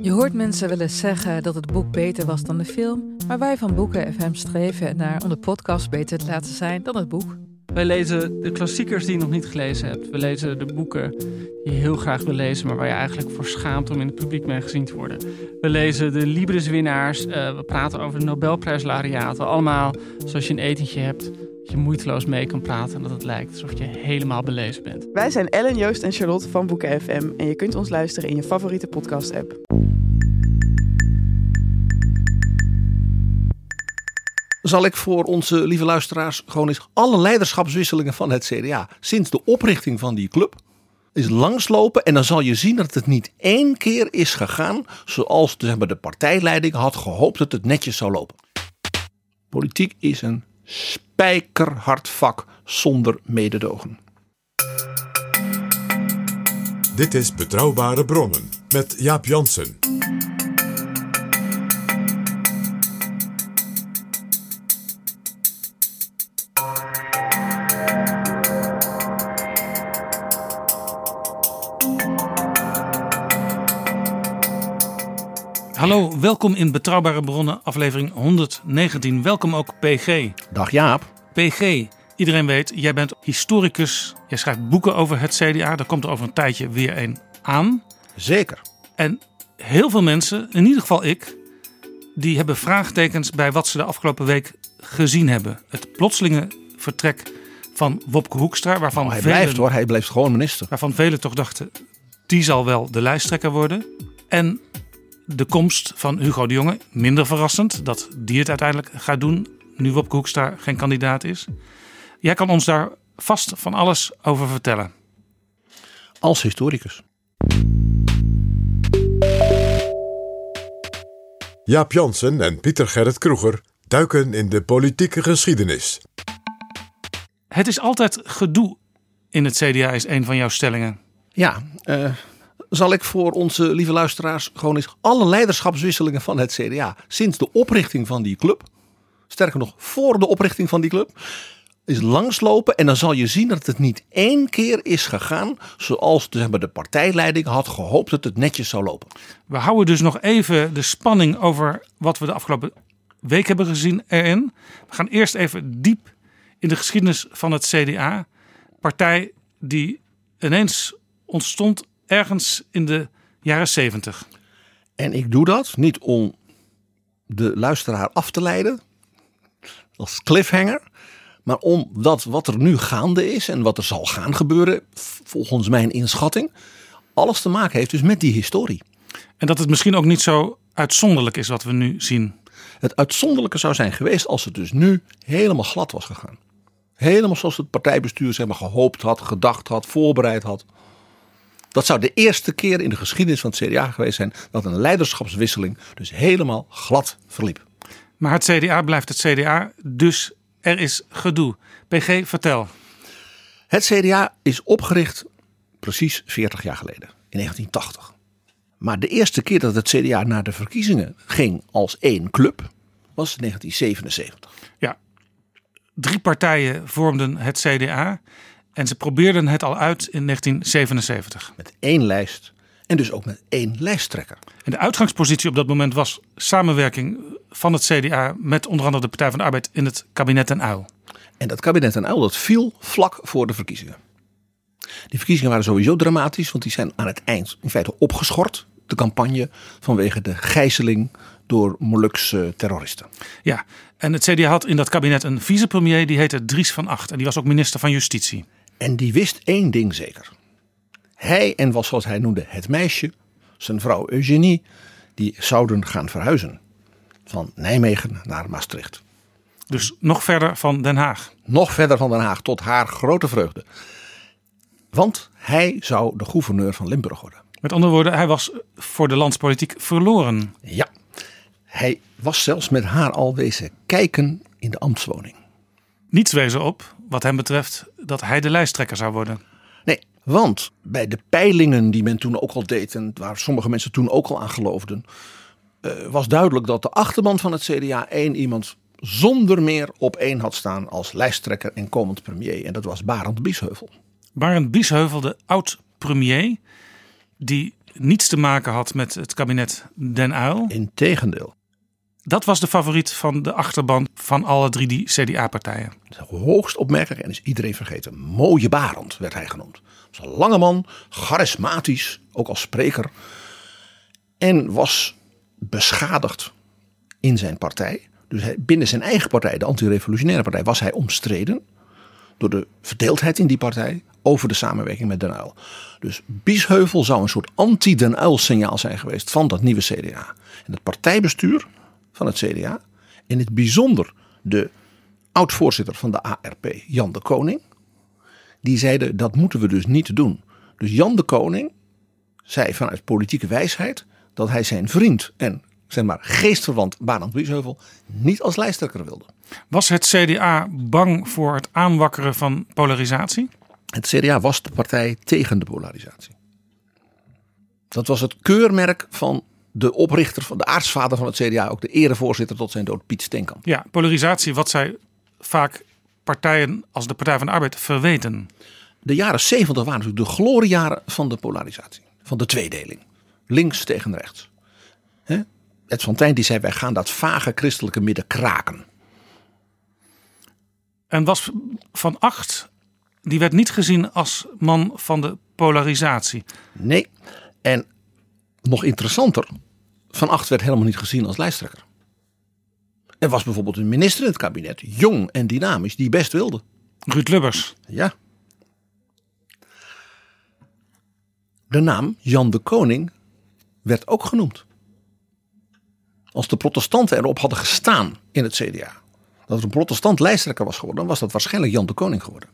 Je hoort mensen wel eens zeggen dat het boek beter was dan de film, maar wij van Boeken FM streven ernaar om de podcast beter te laten zijn dan het boek. Wij lezen de klassiekers die je nog niet gelezen hebt. We lezen de boeken die je heel graag wil lezen, maar waar je eigenlijk voor schaamt om in het publiek mee gezien te worden. We lezen de Libris-winnaars. We praten over de Nobelprijslaureaten. Allemaal zoals je een etentje hebt, dat je moeiteloos mee kan praten en dat het lijkt alsof je helemaal belezen bent. Wij zijn Ellen, Joost en Charlotte van Boeken FM en je kunt ons luisteren in je favoriete podcast-app. Zal ik voor onze lieve luisteraars gewoon eens alle leiderschapswisselingen van het CDA sinds de oprichting van die club eens langslopen. En dan zal je zien dat het niet één keer is gegaan zoals de partijleiding had gehoopt dat het netjes zou lopen. Politiek is een spijkerhard vak zonder mededogen. Dit is Betrouwbare Bronnen met Jaap Jansen. Hallo, welkom in Betrouwbare Bronnen, aflevering 119. Welkom ook PG. Dag Jaap. PG, iedereen weet, jij bent historicus. Jij schrijft boeken over het CDA. Daar komt er over een tijdje weer een aan. Zeker. En heel veel mensen, in ieder geval ik, die hebben vraagtekens bij wat ze de afgelopen week gezien hebben. Het plotselinge vertrek van Wopke Hoekstra, waarvan hij blijft gewoon minister. Waarvan velen toch dachten, die zal wel de lijsttrekker worden. En de komst van Hugo de Jonge, minder verrassend dat die het uiteindelijk gaat doen, nu Wopke Hoekstra geen kandidaat is. Jij kan ons daar vast van alles over vertellen. Als historicus. Jaap Jansen en Pieter Gerrit Kroeger duiken in de politieke geschiedenis. Het is altijd gedoe in het CDA, is een van jouw stellingen. Ja, zal ik voor onze lieve luisteraars gewoon eens alle leiderschapswisselingen van het CDA sinds de oprichting van die club, sterker nog voor de oprichting van die club, is langslopen. En dan zal je zien dat het niet één keer is gegaan zoals de partijleiding had gehoopt dat het netjes zou lopen. We houden dus nog even de spanning over wat we de afgelopen week hebben gezien erin. We gaan eerst even diep in de geschiedenis van het CDA. Partij die ineens ontstond ergens in de jaren 70. En ik doe dat niet om de luisteraar af te leiden als cliffhanger, maar omdat wat er nu gaande is en wat er zal gaan gebeuren, volgens mijn inschatting, alles te maken heeft dus met die historie. En dat het misschien ook niet zo uitzonderlijk is wat we nu zien. Het uitzonderlijke zou zijn geweest als het dus nu helemaal glad was gegaan. Helemaal zoals het partijbestuur gehoopt had, gedacht had, voorbereid had. Dat zou de eerste keer in de geschiedenis van het CDA geweest zijn dat een leiderschapswisseling dus helemaal glad verliep. Maar het CDA blijft het CDA, dus er is gedoe. PG, vertel. Het CDA is opgericht precies 40 jaar geleden, in 1980. Maar de eerste keer dat het CDA naar de verkiezingen ging als één club was 1977. Ja, 3 partijen vormden het CDA. En ze probeerden het al uit in 1977. Met 1 lijst en dus ook met 1 lijsttrekker. En de uitgangspositie op dat moment was samenwerking van het CDA met onder andere de Partij van de Arbeid in het kabinet Den Uyl. En dat kabinet Den Uyl dat viel vlak voor de verkiezingen. Die verkiezingen waren sowieso dramatisch, want die zijn aan het eind in feite opgeschort. De campagne vanwege de gijzeling door Molukse terroristen. Ja, en het CDA had in dat kabinet een vicepremier, die heette Dries van Agt. En die was ook minister van Justitie. En die wist 1 ding zeker. Hij en was zoals hij noemde het meisje, zijn vrouw Eugenie, die zouden gaan verhuizen. Van Nijmegen naar Maastricht. Dus nog verder van Den Haag. Nog verder van Den Haag, tot haar grote vreugde. Want hij zou de gouverneur van Limburg worden. Met andere woorden, hij was voor de landspolitiek verloren. Ja, hij was zelfs met haar al wezen kijken in de ambtswoning. Niets wees erop, wat hem betreft, dat hij de lijsttrekker zou worden. Nee, want bij de peilingen die men toen ook al deed en waar sommige mensen toen ook al aan geloofden, was duidelijk dat de achterban van het CDA 1 iemand zonder meer op 1 had staan als lijsttrekker en komend premier. En dat was Barend Biesheuvel. Barend Biesheuvel, de oud-premier, die niets te maken had met het kabinet Den Uyl. Integendeel. Dat was de favoriet van de achterban van alle 3 die CDA-partijen. Hoogst opmerkelijk en is iedereen vergeten. Mooie Barend werd hij genoemd. Was een lange man, charismatisch, ook als spreker. En was beschadigd in zijn partij. Dus binnen zijn eigen partij, de anti-revolutionaire partij, was hij omstreden. Door de verdeeldheid in die partij over de samenwerking met Den Uyl. Dus Biesheuvel zou een soort anti-Den Uyl signaal zijn geweest van dat nieuwe CDA. En het partijbestuur van het CDA, in het bijzonder de oud-voorzitter van de ARP, Jan de Koning, die zeiden dat moeten we dus niet doen. Dus Jan de Koning zei vanuit politieke wijsheid dat hij zijn vriend en zeg maar geestverwant Barend Biesheuvel niet als lijsttrekker wilde. Was het CDA bang voor het aanwakkeren van polarisatie? Het CDA was de partij tegen de polarisatie. Dat was het keurmerk van de oprichter, van de aartsvader van het CDA, ook de erevoorzitter tot zijn dood, Piet Steenkamp. Ja, polarisatie, wat zij vaak partijen als de Partij van de Arbeid verweten. De jaren 70 waren natuurlijk de gloriejaren van de polarisatie, van de tweedeling. Links tegen rechts. Ed van Tijn die zei, wij gaan dat vage christelijke midden kraken. En was Van Agt, die werd niet gezien als man van de polarisatie. Nee, en nog interessanter, Van Agt werd helemaal niet gezien als lijsttrekker. Er was bijvoorbeeld een minister in het kabinet, jong en dynamisch, die best wilde. Ruud Lubbers. Ja. De naam Jan de Koning werd ook genoemd. Als de protestanten erop hadden gestaan in het CDA, dat er een protestant lijsttrekker was geworden, dan was dat waarschijnlijk Jan de Koning geworden.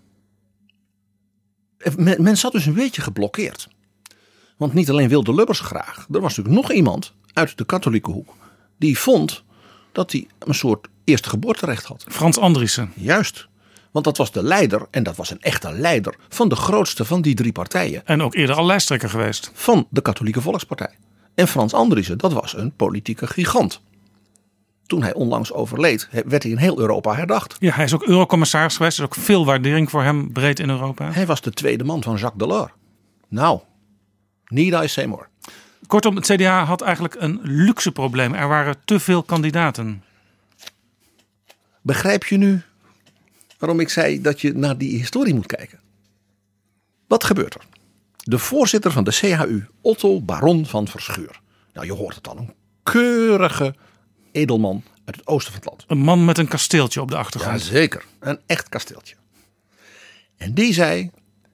Men zat dus een beetje geblokkeerd. Want niet alleen wilde Lubbers graag, er was natuurlijk nog iemand uit de katholieke hoek die vond dat hij een soort eerste geboorterecht had. Frans Andriessen. Juist. Want dat was de leider, en dat was een echte leider, van de grootste van die 3 partijen. En ook eerder al lijsttrekker geweest. Van de Katholieke Volkspartij. En Frans Andriessen, dat was een politieke gigant. Toen hij onlangs overleed, werd hij in heel Europa herdacht. Ja, hij is ook eurocommissaris geweest. Er is ook veel waardering voor hem breed in Europa. Hij was de tweede man van Jacques Delors. Nou, need I say more. Kortom, het CDA had eigenlijk een luxe probleem. Er waren te veel kandidaten. Begrijp je nu waarom ik zei dat je naar die historie moet kijken? Wat gebeurt er? De voorzitter van de CHU, Otto Baron van Verschuur. Nou, je hoort het al, een keurige edelman uit het oosten van het land. Een man met een kasteeltje op de achtergrond. Jazeker, een echt kasteeltje. En die zei,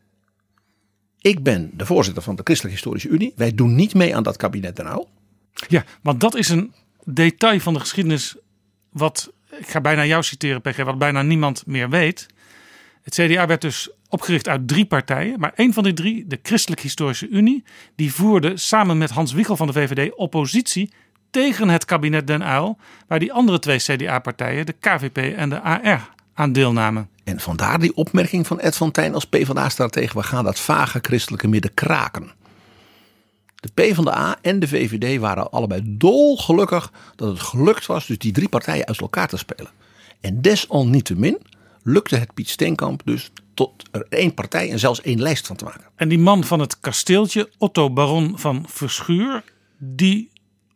ik ben de voorzitter van de Christelijke Historische Unie. Wij doen niet mee aan dat kabinet Den Uyl. Ja, want dat is een detail van de geschiedenis wat, ik ga bijna jou citeren PG, wat bijna niemand meer weet. Het CDA werd dus opgericht uit 3 partijen. Maar één van die 3, de Christelijke Historische Unie, die voerde samen met Hans Wiegel van de VVD oppositie tegen het kabinet Den Uyl, waar die andere 2 CDA-partijen, de KVP en de AR, aan deelnamen. En vandaar die opmerking van Ed van Tijn als PvdA-stratege. We gaan dat vage christelijke midden kraken. De PvdA en de VVD waren allebei dolgelukkig dat het gelukt was dus die 3 partijen uit elkaar te spelen. En desalniettemin lukte het Piet Steenkamp dus tot er 1 partij en zelfs 1 lijst van te maken. En die man van het kasteeltje, Otto Baron van Verschuur, die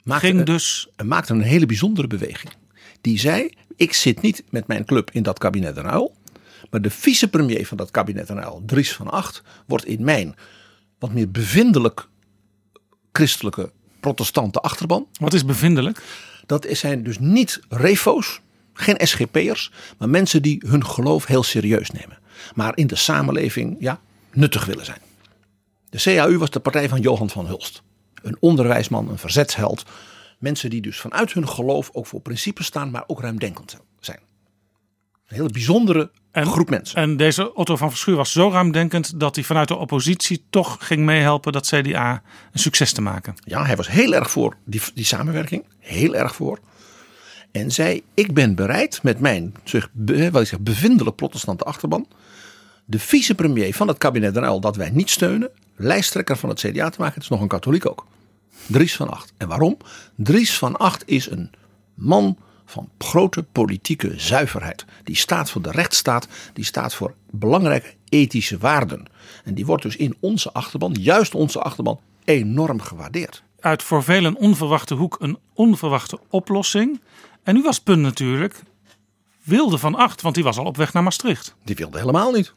maakte een hele bijzondere beweging. Die zei, ik zit niet met mijn club in dat kabinet Den Uyl, maar de vicepremier van dat kabinet Den Uyl, Dries van Agt, wordt in mijn wat meer bevindelijk christelijke protestante achterban. Wat is bevindelijk? Dat zijn dus niet refo's, geen SGP'ers, maar mensen die hun geloof heel serieus nemen. Maar in de samenleving nuttig willen zijn. De CHU was de partij van Johan van Hulst. Een onderwijsman, een verzetsheld. Mensen die dus vanuit hun geloof ook voor principes staan, maar ook ruimdenkend zijn. Een hele bijzondere groep mensen. En deze Otto van Verschuur was zo ruimdenkend dat hij vanuit de oppositie toch ging meehelpen dat CDA een succes te maken. Ja, hij was heel erg voor die samenwerking. Heel erg voor. En zei, ik ben bereid met mijn bevindelijk protestante achterban de vicepremier van het kabinet Den Uyl dat wij niet steunen, lijsttrekker van het CDA te maken. Het is nog een katholiek ook. Dries van Agt. En waarom? Dries van Agt is een man van grote politieke zuiverheid. Die staat voor de rechtsstaat. Die staat voor belangrijke ethische waarden. En die wordt dus in onze achterban, juist onze achterban, enorm gewaardeerd. Uit voor velen onverwachte hoek een onverwachte oplossing. En nu was het punt natuurlijk wilde Van Agt, want die was al op weg naar Maastricht. Die wilde helemaal niet.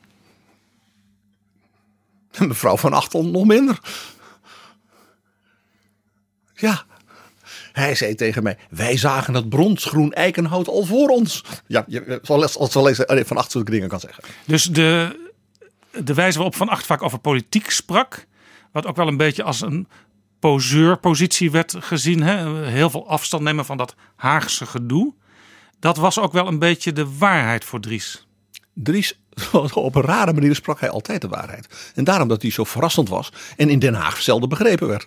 En mevrouw Van Agt nog minder. Ja, hij zei tegen mij, wij zagen het bronsgroen eikenhout al voor ons. Ja, je zal lezen Van Agt zulke dingen kan zeggen. Dus de wijze waarop Van Agt vaak over politiek sprak, wat ook wel een beetje als een poseurpositie werd gezien, hè? Heel veel afstand nemen van dat Haagse gedoe. Dat was ook wel een beetje de waarheid voor Dries. Dries, op een rare manier sprak hij altijd de waarheid. En daarom dat hij zo verrassend was en in Den Haag zelden begrepen werd.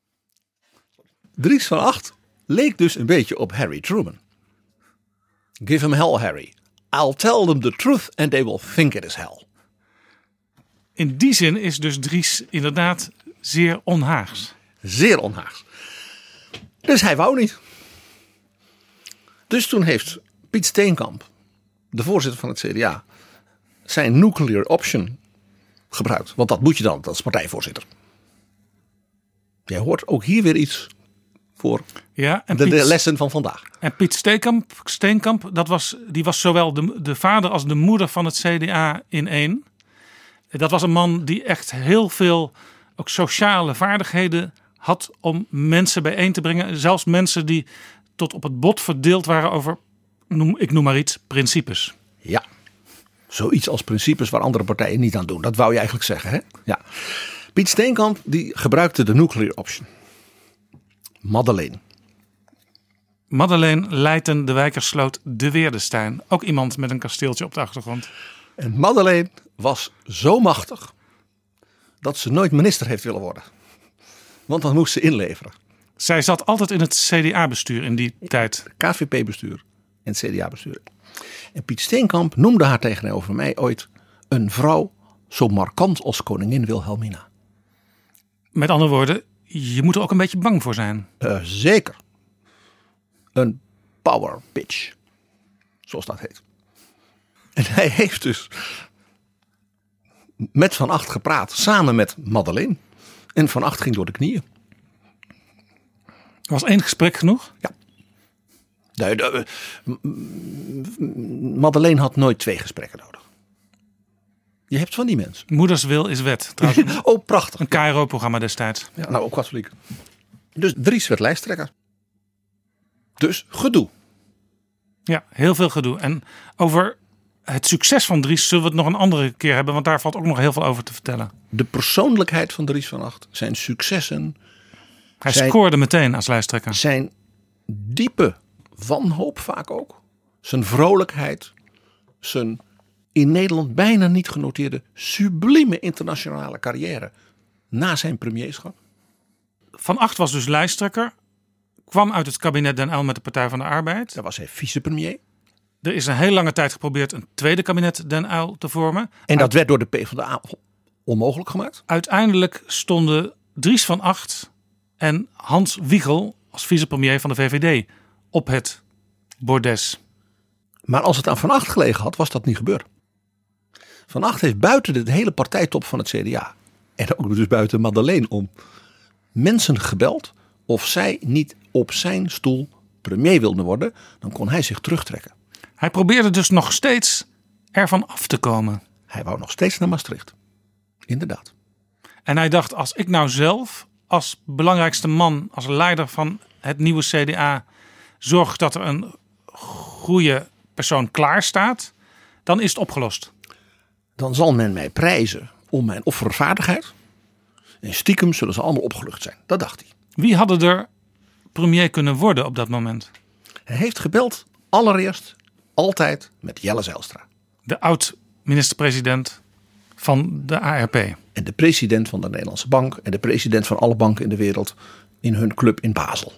Dries van Agt leek dus een beetje op Harry Truman. Give him hell, Harry. I'll tell them the truth and they will think it is hell. In die zin is dus Dries inderdaad zeer onhaags. Zeer onhaags. Dus hij wou niet. Dus toen heeft Piet Steenkamp, de voorzitter van het CDA, zijn nuclear option gebruikt. Want dat moet je dan als partijvoorzitter. Jij hoort ook hier weer iets voor en de lessen van vandaag. En Piet Steenkamp die was zowel de vader als de moeder van het CDA in één. Dat was een man die echt heel veel ook sociale vaardigheden had om mensen bijeen te brengen. Zelfs mensen die tot op het bot verdeeld waren over, ik noem maar iets, principes. Ja, zoiets als principes waar andere partijen niet aan doen. Dat wou je eigenlijk zeggen, hè? Ja. Piet Steenkamp die gebruikte de nuclear option. Madeleine Leijten, de Wijkersloot, de Weerdestein. Ook iemand met een kasteeltje op de achtergrond. En Madeleine was zo machtig dat ze nooit minister heeft willen worden. Want dan moest ze inleveren. Zij zat altijd in het CDA-bestuur in die tijd. KVP-bestuur en CDA-bestuur. En Piet Steenkamp noemde haar tegenover mij ooit een vrouw zo markant als koningin Wilhelmina. Met andere woorden, je moet er ook een beetje bang voor zijn. Zeker. Een power pitch. Zoals dat heet. En hij heeft dus met Van Agt gepraat. Samen met Madeleine. En Van Agt ging door de knieën. Was 1 gesprek genoeg? Ja. Madeleine had nooit 2 gesprekken nodig. Je hebt van die mensen. Moeders wil is wet. Trouwens, oh, prachtig. Een KRO-programma destijds. Ja, nou, ook katholiek. Dus Dries werd lijsttrekker. Dus gedoe. Ja, heel veel gedoe. En over het succes van Dries zullen we het nog een andere keer hebben. Want daar valt ook nog heel veel over te vertellen. De persoonlijkheid van Dries van Agt. Zijn successen. Hij scoorde meteen als lijsttrekker. Zijn diepe wanhoop vaak ook. Zijn vrolijkheid. Zijn in Nederland bijna niet genoteerde sublieme internationale carrière. Na zijn premierschap. Van Agt was dus lijsttrekker. Kwam uit het kabinet Den Uyl met de Partij van de Arbeid. Daar was hij vicepremier. Er is een heel lange tijd geprobeerd een tweede kabinet Den Uyl te vormen. En dat werd door de PvdA onmogelijk gemaakt. Uiteindelijk stonden Dries van Agt en Hans Wiegel als vicepremier van de VVD op het bordes. Maar als het aan Van Agt gelegen had, was dat niet gebeurd. Van Agt heeft buiten de hele partijtop van het CDA en ook dus buiten Madeleine om mensen gebeld of zij niet op zijn stoel premier wilden worden. Dan kon hij zich terugtrekken. Hij probeerde dus nog steeds ervan af te komen. Hij wou nog steeds naar Maastricht. Inderdaad. En hij dacht, als ik nou zelf als belangrijkste man, als leider van het nieuwe CDA zorg dat er een goede persoon klaar staat, dan is het opgelost. Dan zal men mij prijzen om mijn offervaardigheid. En stiekem zullen ze allemaal opgelucht zijn. Dat dacht hij. Wie hadden er premier kunnen worden op dat moment? Hij heeft gebeld allereerst altijd met Jelle Zijlstra. De oud-minister-president van de ARP. En de president van de Nederlandse Bank. En de president van alle banken in de wereld. In hun club in Basel.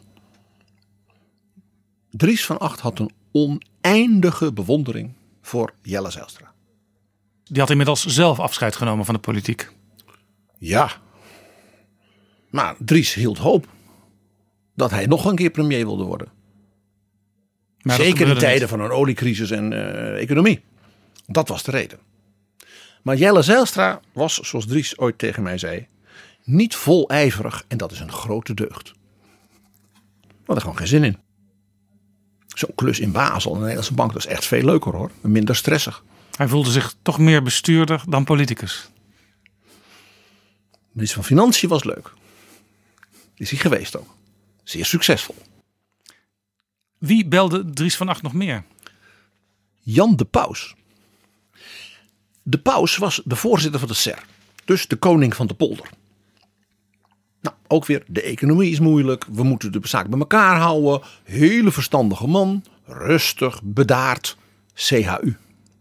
Dries van Agt had een oneindige bewondering voor Jelle Zijlstra. Die had inmiddels zelf afscheid genomen van de politiek. Ja. Maar Dries hield hoop dat hij nog een keer premier wilde worden. Maar zeker in tijden van een oliecrisis en economie. Dat was de reden. Maar Jelle Zijlstra was, zoals Dries ooit tegen mij zei, Niet volijverig en dat is een grote deugd. We hadden gewoon geen zin in. Zo'n klus in Basel, een Nederlandse bank, dat is echt veel leuker hoor. Minder stressig. Hij voelde zich toch meer bestuurder dan politicus. Minister van Financiën was leuk. Is hij geweest ook. Zeer succesvol. Wie belde Dries van Agt nog meer? Jan de Paus. De Paus was de voorzitter van de SER. Dus de koning van de polder. Nou, ook weer, de economie is moeilijk. We moeten de zaak bij elkaar houden. Hele verstandige man. Rustig, bedaard. CHU.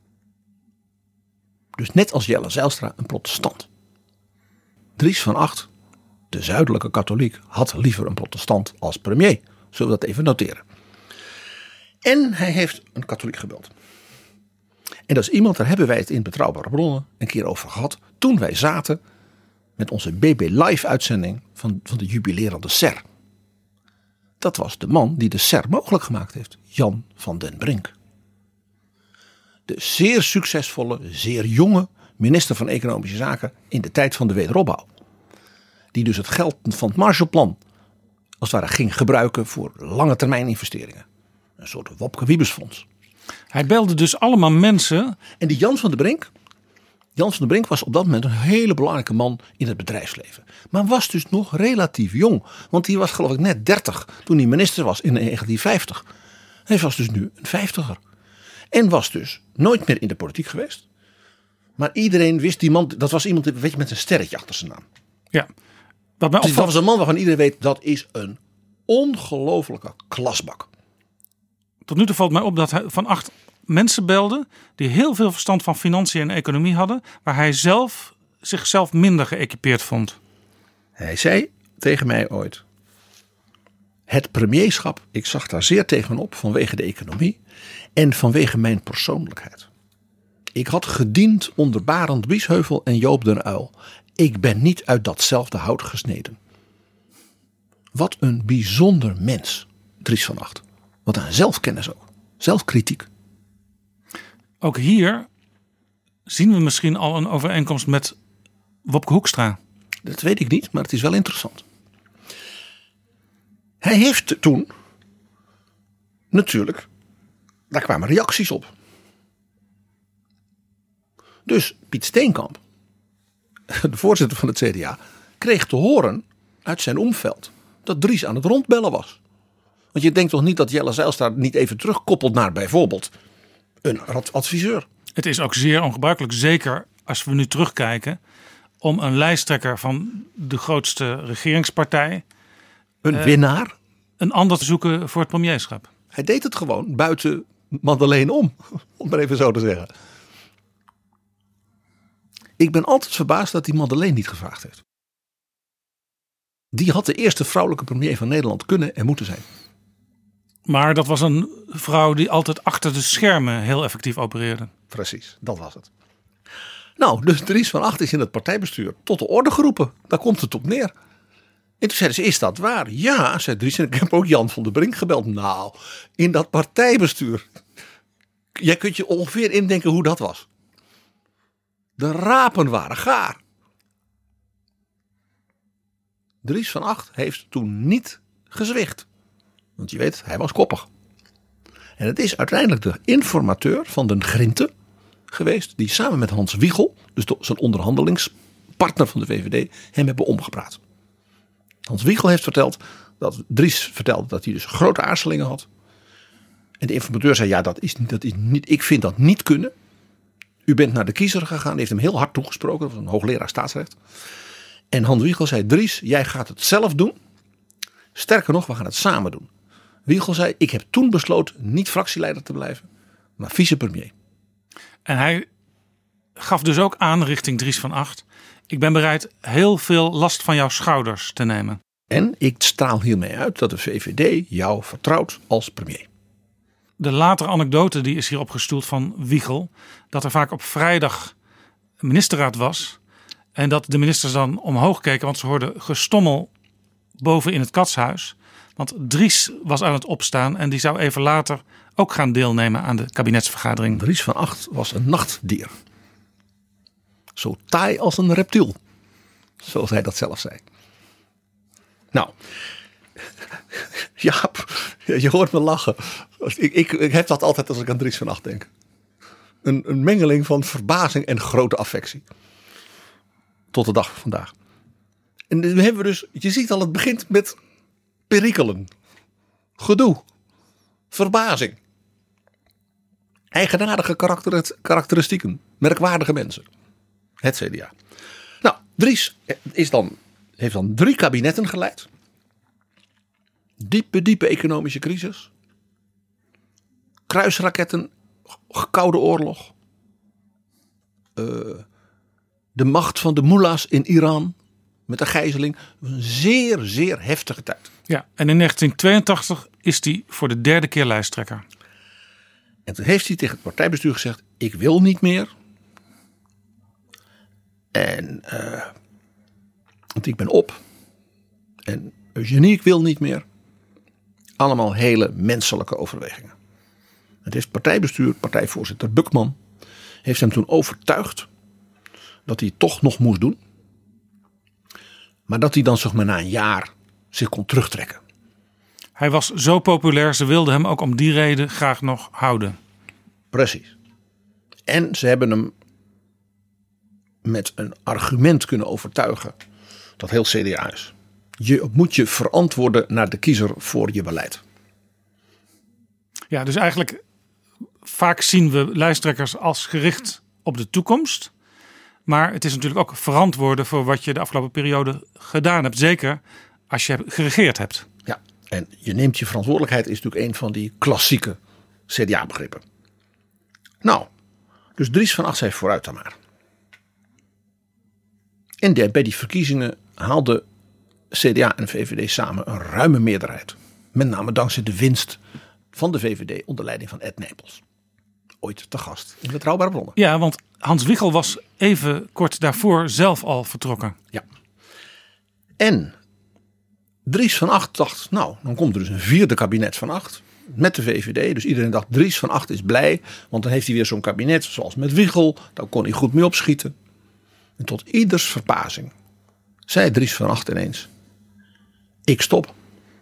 Dus net als Jelle Zijlstra een protestant. Dries van Agt, de zuidelijke katholiek, had liever een protestant als premier. Zullen we dat even noteren. En hij heeft een katholiek gebeld. En dat is iemand, daar hebben wij het in Betrouwbare Bronnen een keer over gehad. Toen wij zaten met onze BB Live uitzending van de jubilerende SER. Dat was de man die de SER mogelijk gemaakt heeft. Jan van den Brink. De zeer succesvolle, zeer jonge minister van Economische Zaken in de tijd van de wederopbouw. Die dus het geld van het Marshallplan als het ware ging gebruiken voor lange termijn investeringen. Een soort Wopke Wiebesfonds. Hij belde dus allemaal mensen. En die Jan van den Brink was op dat moment een hele belangrijke man in het bedrijfsleven. Maar was dus nog relatief jong. Want hij was geloof ik net 30 toen hij minister was in 1950. Hij was dus nu een 50er. En was dus nooit meer in de politiek geweest. Maar iedereen wist die man, dat was iemand weet je, met een sterretje achter zijn naam. Ja. Wat mij Dus dat was een man waarvan iedereen weet dat is een ongelofelijke klasbak. Tot nu toe valt mij op dat hij Van Agt mensen belde die heel veel verstand van financiën en economie hadden, waar hij zelf zichzelf minder geëquipeerd vond. Hij zei tegen mij ooit: het premierschap, ik zag daar zeer tegenop vanwege de economie en vanwege mijn persoonlijkheid. Ik had gediend onder Barend Biesheuvel en Joop den Uyl. Ik ben niet uit datzelfde hout gesneden. Wat een bijzonder mens, Dries van Agt. Wat een zelfkennis ook. Zelfkritiek. Ook hier zien we misschien al een overeenkomst met Wopke Hoekstra. Dat weet ik niet, maar het is wel interessant. Hij heeft toen natuurlijk, daar kwamen reacties op. Dus Piet Steenkamp, de voorzitter van het CDA, kreeg te horen uit zijn omveld dat Dries aan het rondbellen was. Want je denkt toch niet dat Jelle Zijlstra niet even terugkoppelt naar bijvoorbeeld een adviseur. Het is ook zeer ongebruikelijk, zeker als we nu terugkijken, om een lijsttrekker van de grootste regeringspartij, Een winnaar. een ander te zoeken voor het premierschap. Hij deed het gewoon buiten Madeleine om het maar even zo te zeggen. Ik ben altijd verbaasd dat hij Madeleine niet gevraagd heeft. Die had de eerste vrouwelijke premier van Nederland kunnen en moeten zijn. Maar dat was een vrouw die altijd achter de schermen heel effectief opereerde. Precies, dat was het. Nou, dus Dries van Agt is in het partijbestuur tot de orde geroepen. Daar komt het op neer. En toen zeiden ze, is dat waar? Ja, zei Dries. En ik heb ook Jan van den Brink gebeld. Nou, in dat partijbestuur. Jij kunt je ongeveer indenken hoe dat was. De rapen waren gaar. Dries van Agt heeft toen niet gezwicht. Want je weet, hij was koppig. En het is uiteindelijk de informateur van den Grinte geweest, die samen met Hans Wiegel, dus zijn onderhandelingspartner van de VVD, hem hebben omgepraat. Hans Wiegel heeft verteld dat Dries vertelde dat hij dus grote aarzelingen had. En de informateur zei, ja, dat is niet, ik vind dat niet kunnen. U bent naar de kiezer gegaan, heeft hem heel hard toegesproken, dat was een hoogleraar staatsrecht. En Hans Wiegel zei, Dries, jij gaat het zelf doen. Sterker nog, we gaan het samen doen. Wiegel zei, ik heb toen besloten niet fractieleider te blijven, maar vicepremier. En hij gaf dus ook aan richting Dries van Agt: ik ben bereid heel veel last van jouw schouders te nemen. En ik straal hiermee uit dat de VVD jou vertrouwt als premier. De latere anekdote die is hier opgestoeld van Wiegel, dat er vaak op vrijdag een ministerraad was en dat de ministers dan omhoog keken, want ze hoorden gestommel boven in het katshuis. Want Dries was aan het opstaan en die zou even later ook gaan deelnemen aan de kabinetsvergadering. Dries van Agt was een nachtdier. Zo taai als een reptiel. Zoals hij dat zelf zei. Nou, Jaap, je hoort me lachen. Ik heb dat altijd als ik aan Dries van Agt denk. Een mengeling van verbazing en grote affectie. Tot de dag van vandaag. En dan hebben we dus, je ziet al, het begint met perikelen. Gedoe. Verbazing. Eigenaardige karakteristieken. Merkwaardige mensen. Het CDA. Nou, Dries heeft dan 3 kabinetten geleid. Diepe economische crisis. Kruisraketten. Koude oorlog. De macht van de mullahs in Iran. Met de gijzeling. Een zeer, zeer heftige tijd. Ja, en in 1982 is hij voor de 3e keer lijsttrekker. En toen heeft hij tegen het partijbestuur gezegd: ik wil niet meer. En want ik ben op. En Eugenie, ik wil niet meer. Allemaal hele menselijke overwegingen. Het heeft partijbestuur, partijvoorzitter Bukman, heeft hem toen overtuigd dat hij het toch nog moest doen. Maar dat hij dan zeg maar na een jaar zich kon terugtrekken. Hij was zo populair, ze wilden hem ook om die reden graag nog houden. Precies. En ze hebben hem met een argument kunnen overtuigen dat heel CDA is. Je moet je verantwoorden naar de kiezer voor je beleid. Ja, dus eigenlijk vaak zien we lijsttrekkers als gericht op de toekomst. Maar het is natuurlijk ook verantwoorden voor wat je de afgelopen periode gedaan hebt. Zeker als je geregeerd hebt. Ja, en je neemt je verantwoordelijkheid is natuurlijk een van die klassieke CDA-begrippen. Nou, dus Dries van Agt zei vooruit dan maar. En bij die verkiezingen haalden CDA en VVD samen een ruime meerderheid. Met name dankzij de winst van de VVD onder leiding van Ed Nijpels. Ooit te gast in Betrouwbare Bronnen. Ja, want Hans Wiegel was even kort daarvoor zelf al vertrokken. Ja. En Dries van Agt dacht, nou, dan komt er dus een 4e kabinet van Agt. Met de VVD. Dus iedereen dacht, Dries van Agt is blij. Want dan heeft hij weer zo'n kabinet zoals met Wiegel. Daar kon hij goed mee opschieten. En tot ieders verbazing zei Dries van Agt ineens: ik stop.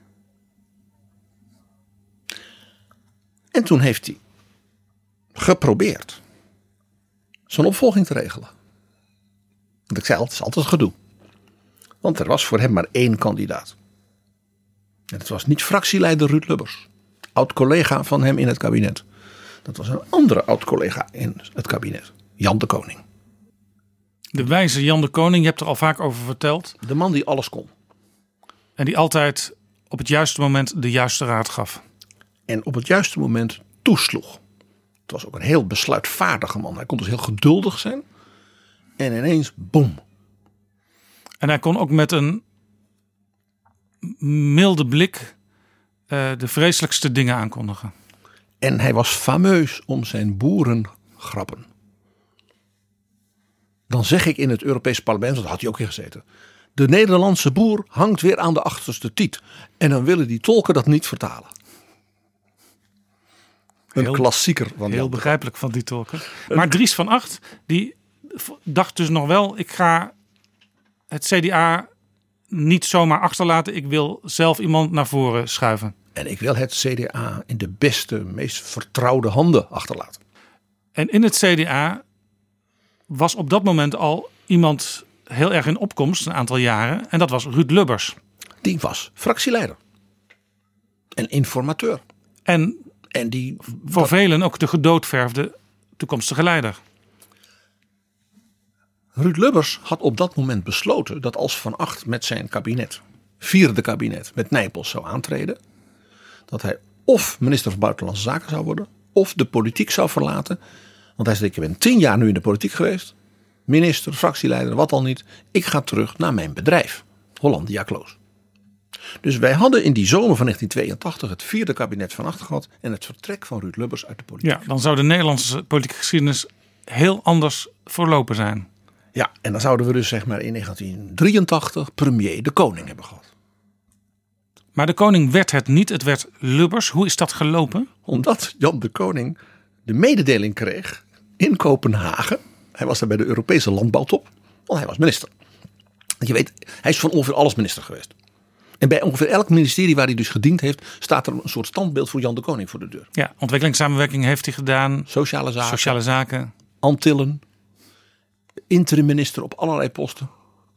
En toen heeft hij geprobeerd zijn opvolging te regelen. Want ik zei, het is altijd gedoe. Want er was voor hem maar 1 kandidaat. En het was niet fractieleider Ruud Lubbers. Oud-collega van hem in het kabinet. Dat was een andere oud-collega in het kabinet. Jan de Koning. De wijze Jan de Koning, je hebt er al vaak over verteld. De man die alles kon. En die altijd op het juiste moment de juiste raad gaf. En op het juiste moment toesloeg. Het was ook een heel besluitvaardige man. Hij kon dus heel geduldig zijn. En ineens, boem. En hij kon ook met een milde blik de vreselijkste dingen aankondigen. En hij was fameus om zijn boerengrappen. Dan zeg ik in het Europees Parlement, dat had hij ook in gezeten: de Nederlandse boer hangt weer aan de achterste tiet. En dan willen die tolken dat niet vertalen. Een klassieker. Van heel begrijpelijk van die tolken. Maar Dries van Agt, die dacht dus nog wel: ik ga het CDA niet zomaar achterlaten. Ik wil zelf iemand naar voren schuiven. En ik wil het CDA in de beste, meest vertrouwde handen achterlaten. En in het CDA was op dat moment al iemand heel erg in opkomst, een aantal jaren. En dat was Ruud Lubbers. Die was fractieleider. En informateur. En die voor velen ook de gedoodverfde toekomstige leider. Ruud Lubbers had op dat moment besloten dat als Van Agt met zijn kabinet, 4e kabinet met Nijpels zou aantreden, dat hij of minister van Buitenlandse Zaken zou worden, of de politiek zou verlaten. Want hij zei: ik ben 10 jaar nu in de politiek geweest. Minister, fractieleider, wat al niet. Ik ga terug naar mijn bedrijf. Hollandia Kloos. Dus wij hadden in die zomer van 1982 het 4e kabinet van Agt gehad en het vertrek van Ruud Lubbers uit de politiek. Ja, dan zou de Nederlandse politieke geschiedenis heel anders verlopen zijn. Ja, en dan zouden we dus zeg maar in 1983 premier de Koning hebben gehad. Maar de Koning werd het niet, het werd Lubbers. Hoe is dat gelopen? Omdat Jan de Koning de mededeling kreeg in Kopenhagen. Hij was daar bij de Europese landbouwtop, want hij was minister. Want je weet, hij is van ongeveer alles minister geweest. En bij ongeveer elk ministerie waar hij dus gediend heeft, staat er een soort standbeeld voor Jan de Koning voor de deur. Ja, ontwikkelingssamenwerking heeft hij gedaan. Sociale zaken. Antillen. Interim minister op allerlei posten.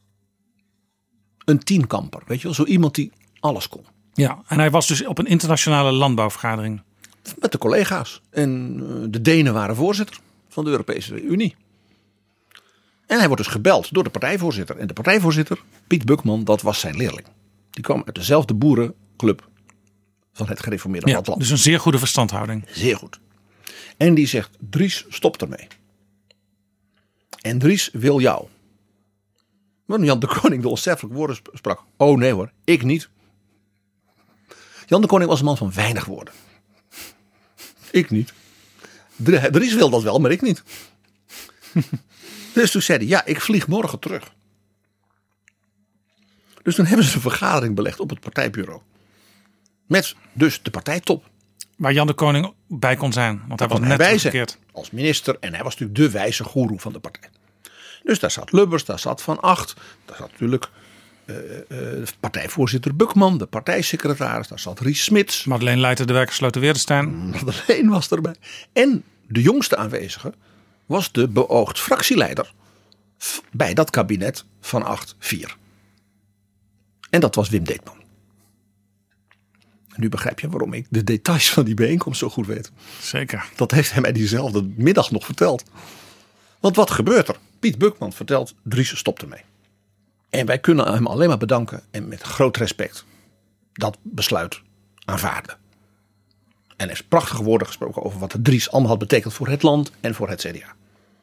Een tienkamper, weet je wel. Zo iemand die alles kon. Ja, en hij was dus op een internationale landbouwvergadering. Met de collega's. En de Denen waren voorzitter van de Europese Unie. En hij wordt dus gebeld door de partijvoorzitter. En de partijvoorzitter, Piet Bukman, dat was zijn leerling. Die kwam uit dezelfde boerenclub van het gereformeerde platteland. Dus een zeer goede verstandhouding. Zeer goed. En die zegt, Dries, stop ermee. En Dries wil jou. Maar Jan de Koning de onsterfelijke woorden sprak. Oh nee hoor, ik niet. Jan de Koning was een man van weinig woorden. Ik niet. Dries wil dat wel, maar ik niet. Dus toen zei hij, ja, ik vlieg morgen terug. Dus toen hebben ze een vergadering belegd op het partijbureau. Met dus de partijtop. Waar Jan de Koning bij kon zijn. Want hij was net teruggekeerd. Als minister. En hij was natuurlijk de wijze goeroe van de partij. Dus daar zat Lubbers, daar zat Van Agt. Daar zat natuurlijk partijvoorzitter Bukman. De partijsecretaris. Daar zat Ries Smits. Madeleine Leijten de Werkersloten Weerdenstein. Madeleine was erbij. En de jongste aanwezige was de beoogd fractieleider bij dat kabinet van 8-4. En dat was Wim Deetman. En nu begrijp je waarom ik de details van die bijeenkomst zo goed weet. Zeker. Dat heeft hij mij diezelfde middag nog verteld. Want wat gebeurt er? Piet Bukman vertelt, Dries stopt ermee. En wij kunnen hem alleen maar bedanken en met groot respect dat besluit aanvaarden. En hij heeft prachtige woorden gesproken over wat de Dries allemaal had betekend voor het land en voor het CDA.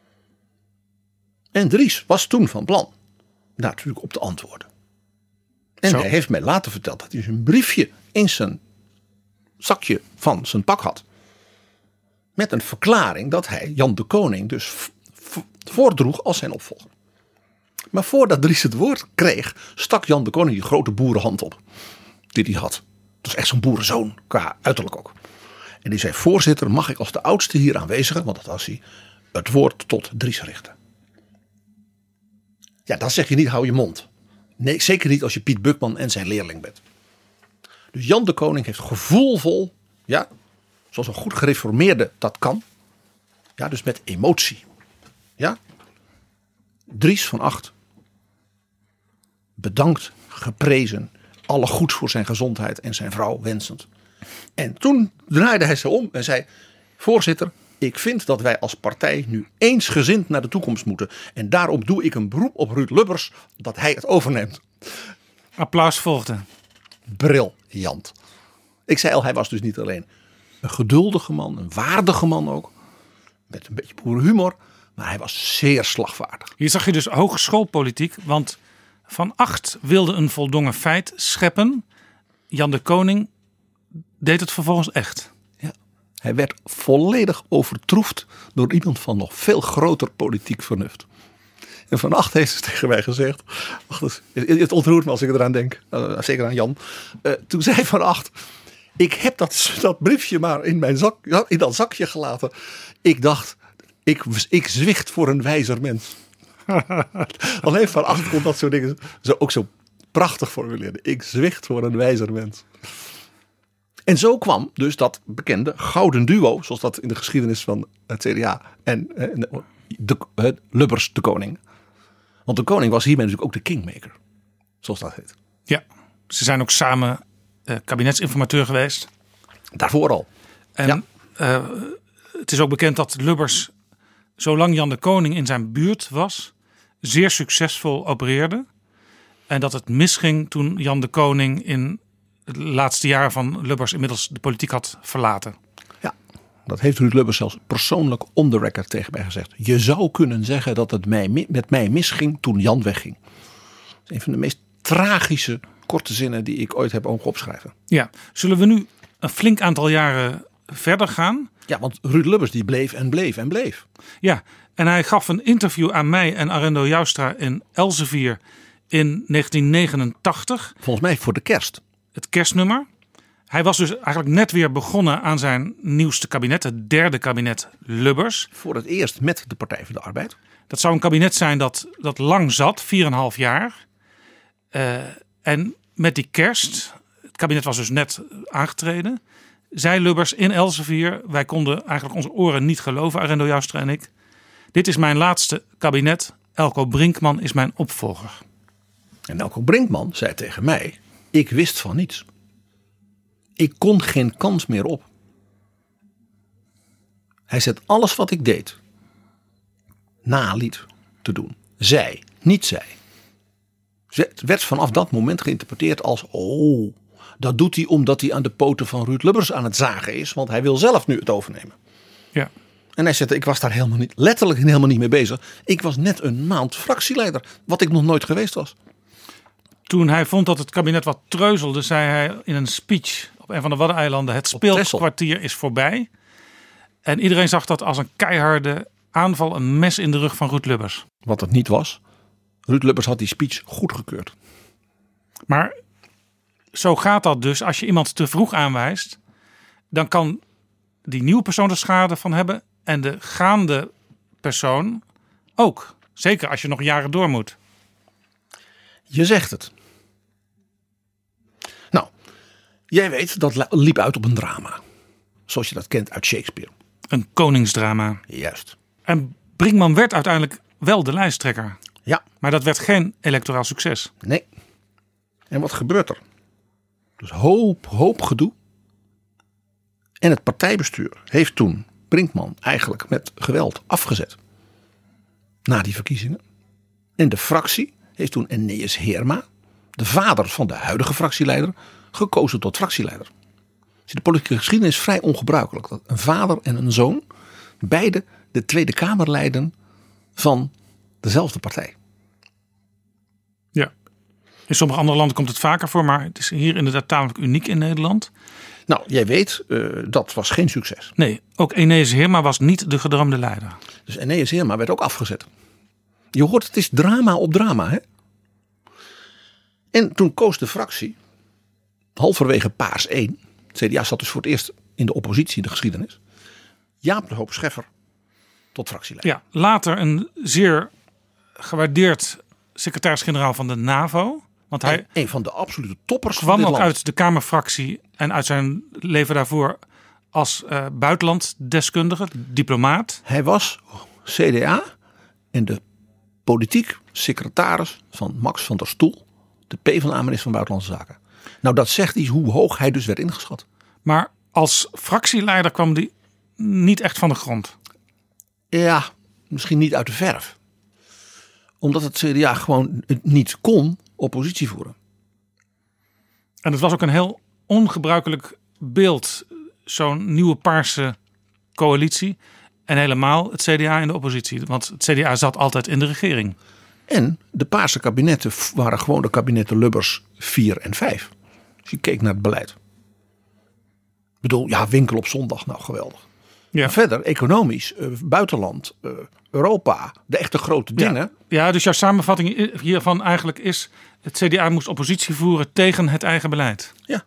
En Dries was toen van plan daar natuurlijk op te antwoorden. En hij heeft mij later verteld dat hij een briefje in zijn zakje van zijn pak had. Met een verklaring dat hij Jan de Koning dus voordroeg als zijn opvolger. Maar voordat Dries het woord kreeg, stak Jan de Koning die grote boerenhand op. Die hij had. Dat was echt zo'n boerenzoon, qua uiterlijk ook. En die zei, voorzitter, mag ik als de oudste hier aanwezige, want dat was hij, het woord tot Dries richten. Ja, dan zeg je niet, hou je mond. Nee, zeker niet als je Piet Bukman en zijn leerling bent. Dus Jan de Koning heeft gevoelvol, ja, zoals een goed gereformeerde dat kan. Ja, dus met emotie. Ja. Dries van Agt. Bedankt, geprezen. Alle goeds voor zijn gezondheid en zijn vrouw wensend. En toen draaide hij zich om en zei, voorzitter, ik vind dat wij als partij nu eensgezind naar de toekomst moeten. En daarom doe ik een beroep op Ruud Lubbers dat hij het overneemt. Applaus volgde. Briljant. Ik zei al, hij was dus niet alleen een geduldige man, een waardige man ook. Met een beetje boerenhumor. Maar hij was zeer slagvaardig. Hier zag je dus hogeschoolpolitiek. Want Van Agt wilde een voldongen feit scheppen. Jan de Koning deed het vervolgens echt. Ja. Hij werd volledig overtroefd door iemand van nog veel groter politiek vernuft. En Van Agt heeft tegen mij gezegd. Het ontroert me als ik eraan denk. Zeker aan Jan. Toen zei Van Agt. Ik heb dat briefje maar in mijn zak, in dat zakje gelaten. Ik dacht, ik zwicht voor een wijzer mens. Alleen Van Agt kon dat soort dingen ook zo prachtig formuleren. Ik zwicht voor een wijzer mens. En zo kwam dus dat bekende gouden duo, zoals dat in de geschiedenis van het CDA en Lubbers de Koning. Want de Koning was hiermee natuurlijk ook de kingmaker, zoals dat heet. Ja, ze zijn ook samen kabinetsinformateur geweest. Daarvoor al. En het is ook bekend dat Lubbers, zolang Jan de Koning in zijn buurt was, zeer succesvol opereerde. En dat het misging toen Jan de Koning in het laatste jaar van Lubbers inmiddels de politiek had verlaten. Ja, dat heeft Ruud Lubbers zelfs persoonlijk on the record tegen mij gezegd. Je zou kunnen zeggen dat het met mij misging toen Jan wegging. Dat is een van de meest tragische korte zinnen die ik ooit heb mogen opschrijven. Ja, zullen we nu een flink aantal jaren verder gaan? Ja, want Ruud Lubbers die bleef en bleef en bleef. Ja, en hij gaf een interview aan mij en Arendo Joustra in Elsevier in 1989. Volgens mij voor de kerst. Het kerstnummer. Hij was dus eigenlijk net weer begonnen aan zijn nieuwste kabinet, het derde kabinet Lubbers. Voor het eerst met de Partij van de Arbeid. Dat zou een kabinet zijn dat lang zat, 4,5 jaar. En met die kerst, het kabinet was dus net aangetreden, zei Lubbers in Elsevier, wij konden eigenlijk onze oren niet geloven, Arendo Joustra en ik. Dit is mijn laatste kabinet, Elko Brinkman is mijn opvolger. En Elko Brinkman zei tegen mij, ik wist van niets. Ik kon geen kans meer op. Hij zet alles wat ik deed, naliet te doen. Zij, niet zij. Het werd vanaf dat moment geïnterpreteerd als, dat doet hij omdat hij aan de poten van Ruud Lubbers aan het zagen is. Want hij wil zelf nu het overnemen. Ja. En hij zette, ik was daar letterlijk helemaal niet mee bezig. Ik was net een maand fractieleider, wat ik nog nooit geweest was. Toen hij vond dat het kabinet wat treuzelde, zei hij in een speech op een van de Waddeneilanden, het speelkwartier is voorbij. En iedereen zag dat als een keiharde aanval, een mes in de rug van Ruud Lubbers. Wat het niet was. Ruud Lubbers had die speech goedgekeurd. Maar zo gaat dat dus. Als je iemand te vroeg aanwijst, dan kan die nieuwe persoon er schade van hebben. En de gaande persoon ook. Zeker als je nog jaren door moet. Je zegt het. Nou, jij weet dat liep uit op een drama. Zoals je dat kent uit Shakespeare. Een koningsdrama. Juist. En Brinkman werd uiteindelijk wel de lijsttrekker. Ja. Maar dat werd geen electoraal succes. Nee. En wat gebeurt er? Dus hoop gedoe. En het partijbestuur heeft toen Brinkman eigenlijk met geweld afgezet. Na die verkiezingen. En de fractie heeft toen Eneas Heerma, de vader van de huidige fractieleider, gekozen tot fractieleider. Dus de politieke geschiedenis is vrij ongebruikelijk. Dat een vader en een zoon beide de Tweede Kamer leiden van dezelfde partij. Ja. In sommige andere landen komt het vaker voor, maar het is hier inderdaad tamelijk uniek in Nederland. Nou, jij weet, dat was geen succes. Nee, ook Eneas Heerma was niet de gedroomde leider. Dus Eneas Heerma werd ook afgezet. Je hoort, het is drama op drama, hè? En toen koos de fractie, halverwege Paars 1, het CDA zat dus voor het eerst in de oppositie in de geschiedenis, Jaap de Hoop Scheffer tot fractieleider. Ja, later een zeer gewaardeerd secretaris-generaal van de NAVO. Want hij een van de absolute toppers kwam van dit ook land. uit de Kamerfractie en uit zijn leven daarvoor als buitenlanddeskundige, diplomaat. Hij was CDA en de politiek secretaris van Max van der Stoel, de PvdA-minister van Buitenlandse Zaken. Nou, dat zegt iets hoe hoog hij dus werd ingeschat. Maar als fractieleider kwam hij niet echt van de grond. Ja, misschien niet uit de verf. Omdat het CDA gewoon niet kon oppositie voeren. En het was ook een heel ongebruikelijk beeld, zo'n nieuwe paarse coalitie. En helemaal het CDA in de oppositie. Want het CDA zat altijd in de regering. En de paarse kabinetten waren gewoon de kabinetten Lubbers 4 en 5. Dus je keek naar het beleid. Ik bedoel, ja, winkel op zondag, nou geweldig. Ja. Maar verder, economisch, buitenland, Europa, de echte grote dingen. Ja, dus jouw samenvatting hiervan eigenlijk is, het CDA moest oppositie voeren tegen het eigen beleid. Ja.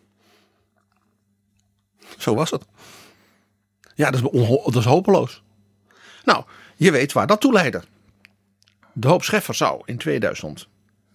Zo was het. Ja, dat is hopeloos. Nou, je weet waar dat toe leidde. De Hoop Scheffer zou in 2002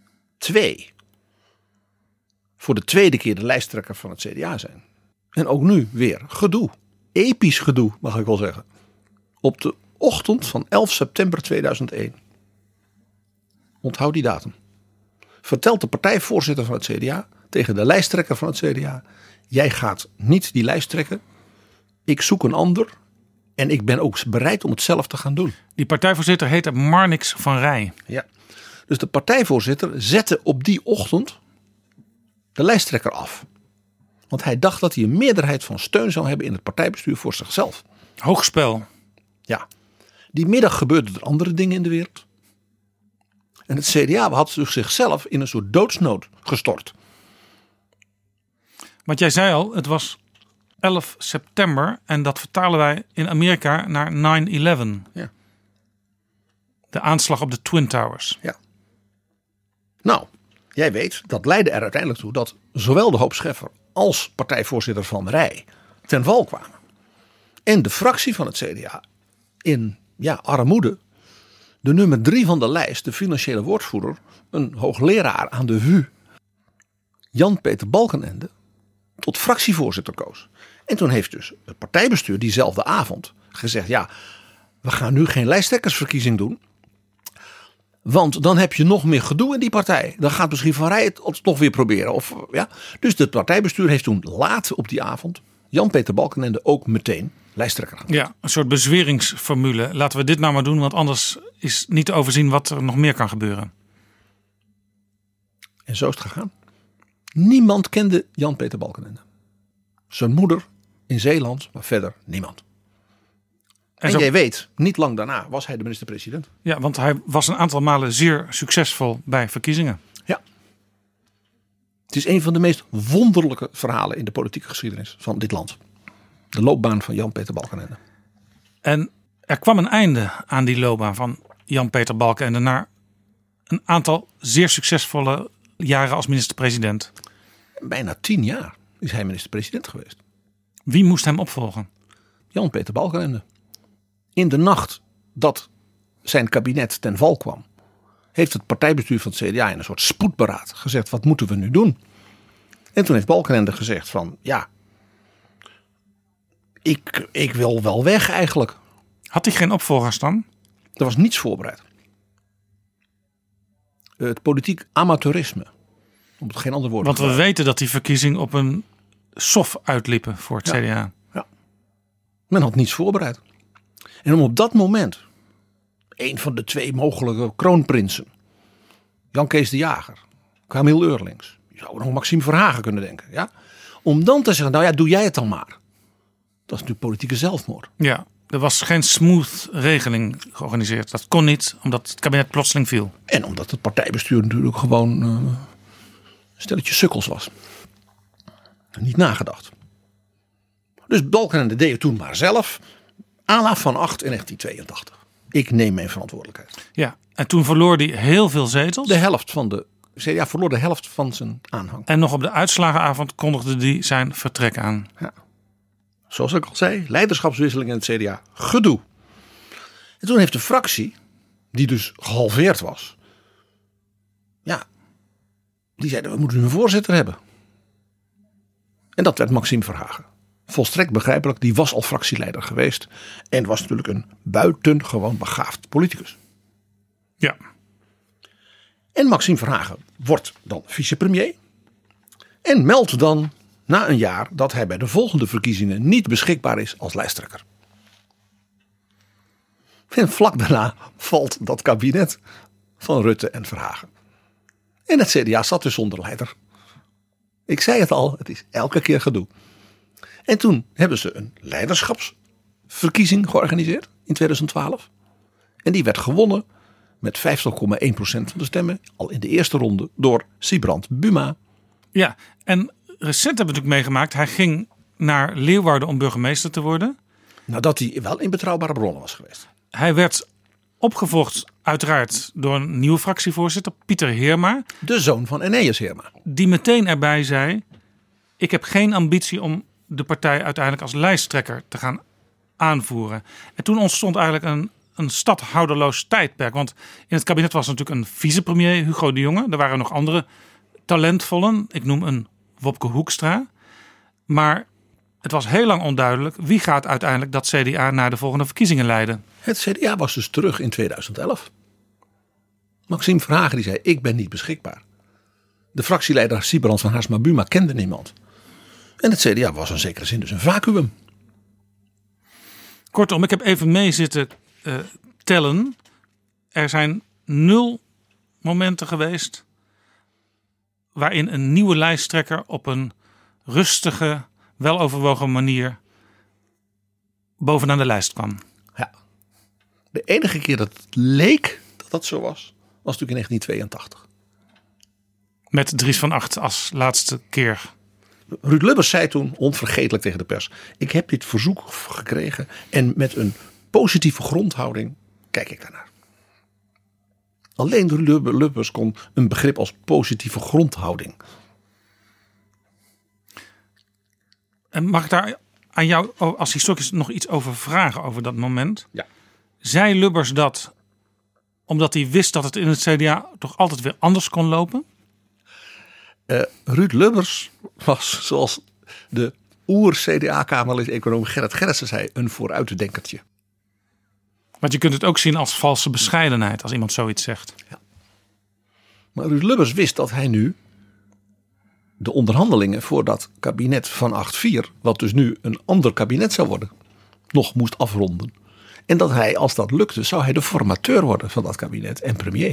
voor de tweede keer de lijsttrekker van het CDA zijn. En ook nu weer gedoe. Episch gedoe, mag ik wel zeggen. Op de ochtend van 11 september 2001. Onthoud die datum. Vertelt de partijvoorzitter van het CDA tegen de lijsttrekker van het CDA: jij gaat niet die lijst trekken. Ik zoek een ander. En ik ben ook bereid om het zelf te gaan doen. Die partijvoorzitter heette Marnix van Rij. Ja. Dus de partijvoorzitter zette op die ochtend de lijsttrekker af. Want hij dacht dat hij een meerderheid van steun zou hebben in het partijbestuur voor zichzelf. Hoogspel. Ja. Die middag gebeurden er andere dingen in de wereld. En het CDA had zichzelf in een soort doodsnood gestort. Want jij zei al, het was 11 september en dat vertalen wij in Amerika naar 9/11. Ja. De aanslag op de Twin Towers. Ja. Nou, jij weet, dat leidde er uiteindelijk toe dat zowel de Hoop Scheffer als partijvoorzitter Van Rij ten val kwamen. En de fractie van het CDA in armoede de nummer 3 van de lijst, de financiële woordvoerder, een hoogleraar aan de VU, Jan-Peter Balkenende, tot fractievoorzitter koos. En toen heeft dus het partijbestuur diezelfde avond gezegd, ja, we gaan nu geen lijsttrekkersverkiezing doen. Want dan heb je nog meer gedoe in die partij. Dan gaat misschien Van Rij het nog weer proberen. Dus het partijbestuur heeft toen laat op die avond Jan-Peter Balkenende ook meteen lijsttrekker aan. Ja, een soort bezweringsformule. Laten we dit nou maar doen, want anders is niet te overzien wat er nog meer kan gebeuren. En zo is het gegaan. Niemand kende Jan-Peter Balkenende. Zijn moeder in Zeeland, maar verder niemand. En jij weet, niet lang daarna was hij de minister-president. Ja, want hij was een aantal malen zeer succesvol bij verkiezingen. Ja. Het is een van de meest wonderlijke verhalen in de politieke geschiedenis van dit land. De loopbaan van Jan-Peter Balkenende. En er kwam een einde aan die loopbaan van Jan-Peter Balkenende na een aantal zeer succesvolle jaren als minister-president. Bijna 10 jaar is hij minister-president geweest. Wie moest hem opvolgen? Jan-Peter Balkenende. In de nacht dat zijn kabinet ten val kwam, heeft het partijbestuur van het CDA in een soort spoedberaad gezegd, wat moeten we nu doen? En toen heeft Balkenende gezegd van, ja, ik wil wel weg eigenlijk. Had hij geen opvolgers dan? Er was niets voorbereid. Het politiek amateurisme, om het geen ander woord te Want we gebruiken. weten dat die verkiezingen op een sof uitliepen voor het CDA. Ja. Men had niets voorbereid. En om op dat moment een van de 2 mogelijke kroonprinsen, Jan Kees de Jager, Camille Eurlings, je zou nog Maxime Verhagen kunnen denken, ja? Om dan te zeggen, nou ja, doe jij het dan maar. Dat is natuurlijk politieke zelfmoord. Ja, er was geen smooth regeling georganiseerd. Dat kon niet, omdat het kabinet plotseling viel. En omdat het partijbestuur natuurlijk gewoon een stelletje sukkels was. Niet nagedacht. Dus Balkenende deed het toen maar zelf. À Van Acht in 1982. Ik neem mijn verantwoordelijkheid. Ja, en toen verloor hij heel veel zetels. De helft van de CDA verloor de helft van zijn aanhang. En nog op de uitslagenavond kondigde hij zijn vertrek aan. Ja. Zoals ik al zei, leiderschapswisseling in het CDA. Gedoe. En toen heeft de fractie, die dus gehalveerd was, ja, die zeiden, we moeten een voorzitter hebben. En dat werd Maxime Verhagen. Volstrekt begrijpelijk, die was al fractieleider geweest. En was natuurlijk een buitengewoon begaafd politicus. Ja. En Maxime Verhagen wordt dan vicepremier. En meldt dan na een jaar dat hij bij de volgende verkiezingen niet beschikbaar is als lijsttrekker. En vlak daarna valt dat kabinet van Rutte en Verhagen. En het CDA zat dus zonder leider. Ik zei het al, het is elke keer gedoe. En toen hebben ze een leiderschapsverkiezing georganiseerd in 2012. En die werd gewonnen met 50,1% van de stemmen. Al in de eerste ronde door Sybrand Buma. Ja, en recent hebben we natuurlijk meegemaakt. Hij ging naar Leeuwarden om burgemeester te worden. Nadat hij wel in betrouwbare bronnen was geweest. Hij werd opgevolgd uiteraard door een nieuwe fractievoorzitter, Pieter Heerma. De zoon van Eneas Heerma. Die meteen erbij zei, ik heb geen ambitie om de partij uiteindelijk als lijsttrekker te gaan aanvoeren. En toen ontstond eigenlijk een stadhouderloos tijdperk. Want in het kabinet was natuurlijk een vicepremier, Hugo de Jonge. Er waren nog andere talentvollen. Ik noem een Wopke Hoekstra. Maar het was heel lang onduidelijk wie gaat uiteindelijk dat CDA naar de volgende verkiezingen leiden. Het CDA was dus terug in 2011. Maxime Verhagen die zei, ik ben niet beschikbaar. De fractieleider Sybrand van Haarsma Buma kende niemand. En het CDA was in zekere zin dus een vacuüm. Kortom, ik heb even mee zitten tellen. Er zijn 0 momenten geweest waarin een nieuwe lijsttrekker op een rustige, weloverwogen manier bovenaan de lijst kwam. Ja. De enige keer dat het leek dat dat zo was natuurlijk in 1982. Met Dries van Acht als laatste keer. Ruud Lubbers zei toen onvergetelijk tegen de pers, ik heb dit verzoek gekregen en met een positieve grondhouding kijk ik daarnaar. Alleen Ruud Lubbers kon een begrip als positieve grondhouding. En mag ik daar aan jou als historicus nog iets over vragen over dat moment? Ja. Zei Lubbers dat omdat hij wist dat het in het CDA toch altijd weer anders kon lopen? Ruud Lubbers was, zoals de oer-CDA-kamerlid-econoom Gerrit Gerritsen zei, een vooruitdenkertje. Want je kunt het ook zien als valse bescheidenheid als iemand zoiets zegt. Ja. Maar Ruud Lubbers wist dat hij nu de onderhandelingen voor dat kabinet van 8-4, wat dus nu een ander kabinet zou worden, nog moest afronden. En dat hij, als dat lukte, zou hij de formateur worden van dat kabinet en premier.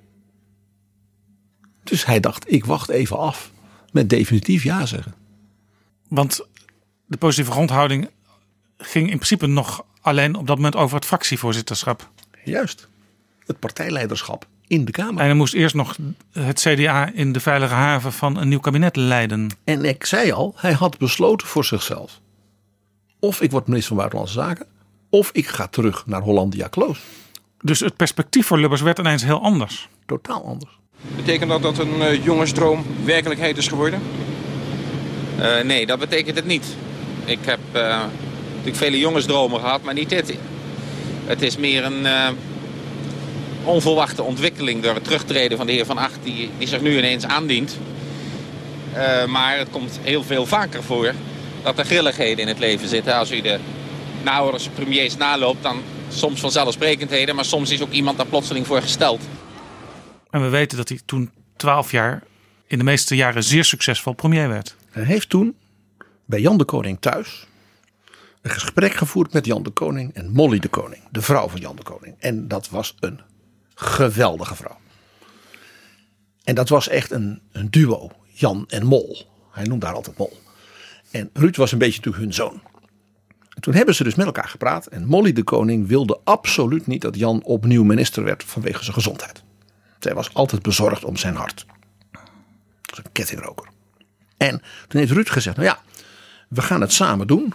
Dus hij dacht, ik wacht even af met definitief ja zeggen. Want de positieve grondhouding ging in principe nog alleen op dat moment over het fractievoorzitterschap. Juist. Het partijleiderschap in de Kamer. En dan moest eerst nog het CDA in de veilige haven van een nieuw kabinet leiden. En ik zei al, hij had besloten voor zichzelf. Of ik word minister van Buitenlandse Zaken, of ik ga terug naar Hollandia Kloos. Dus het perspectief voor Lubbers werd ineens heel anders. Totaal anders. Betekent dat dat een jongensdroom werkelijkheid is geworden? Nee, dat betekent het niet. Ik heb natuurlijk vele jongensdromen gehad, maar niet dit. Het is meer een onverwachte ontwikkeling door het terugtreden van de heer Van Agt die zich nu ineens aandient. Maar het komt heel veel vaker voor dat er grilligheden in het leven zitten. Als u de naoorlogse premiers naloopt, dan soms vanzelfsprekendheden, maar soms is ook iemand daar plotseling voor gesteld. En we weten dat hij toen 12 jaar in de meeste jaren zeer succesvol premier werd. Hij heeft toen bij Jan de Koning thuis een gesprek gevoerd met Jan de Koning en Molly de Koning, de vrouw van Jan de Koning. En dat was een geweldige vrouw. En dat was echt een duo, Jan en Mol. Hij noemde haar altijd Mol. En Ruud was een beetje natuurlijk hun zoon. En toen hebben ze dus met elkaar gepraat. En Molly de Koning wilde absoluut niet dat Jan opnieuw minister werd vanwege zijn gezondheid. Zij was altijd bezorgd om zijn hart. Dat was een kettingroker. En toen heeft Ruud gezegd, nou ja, we gaan het samen doen.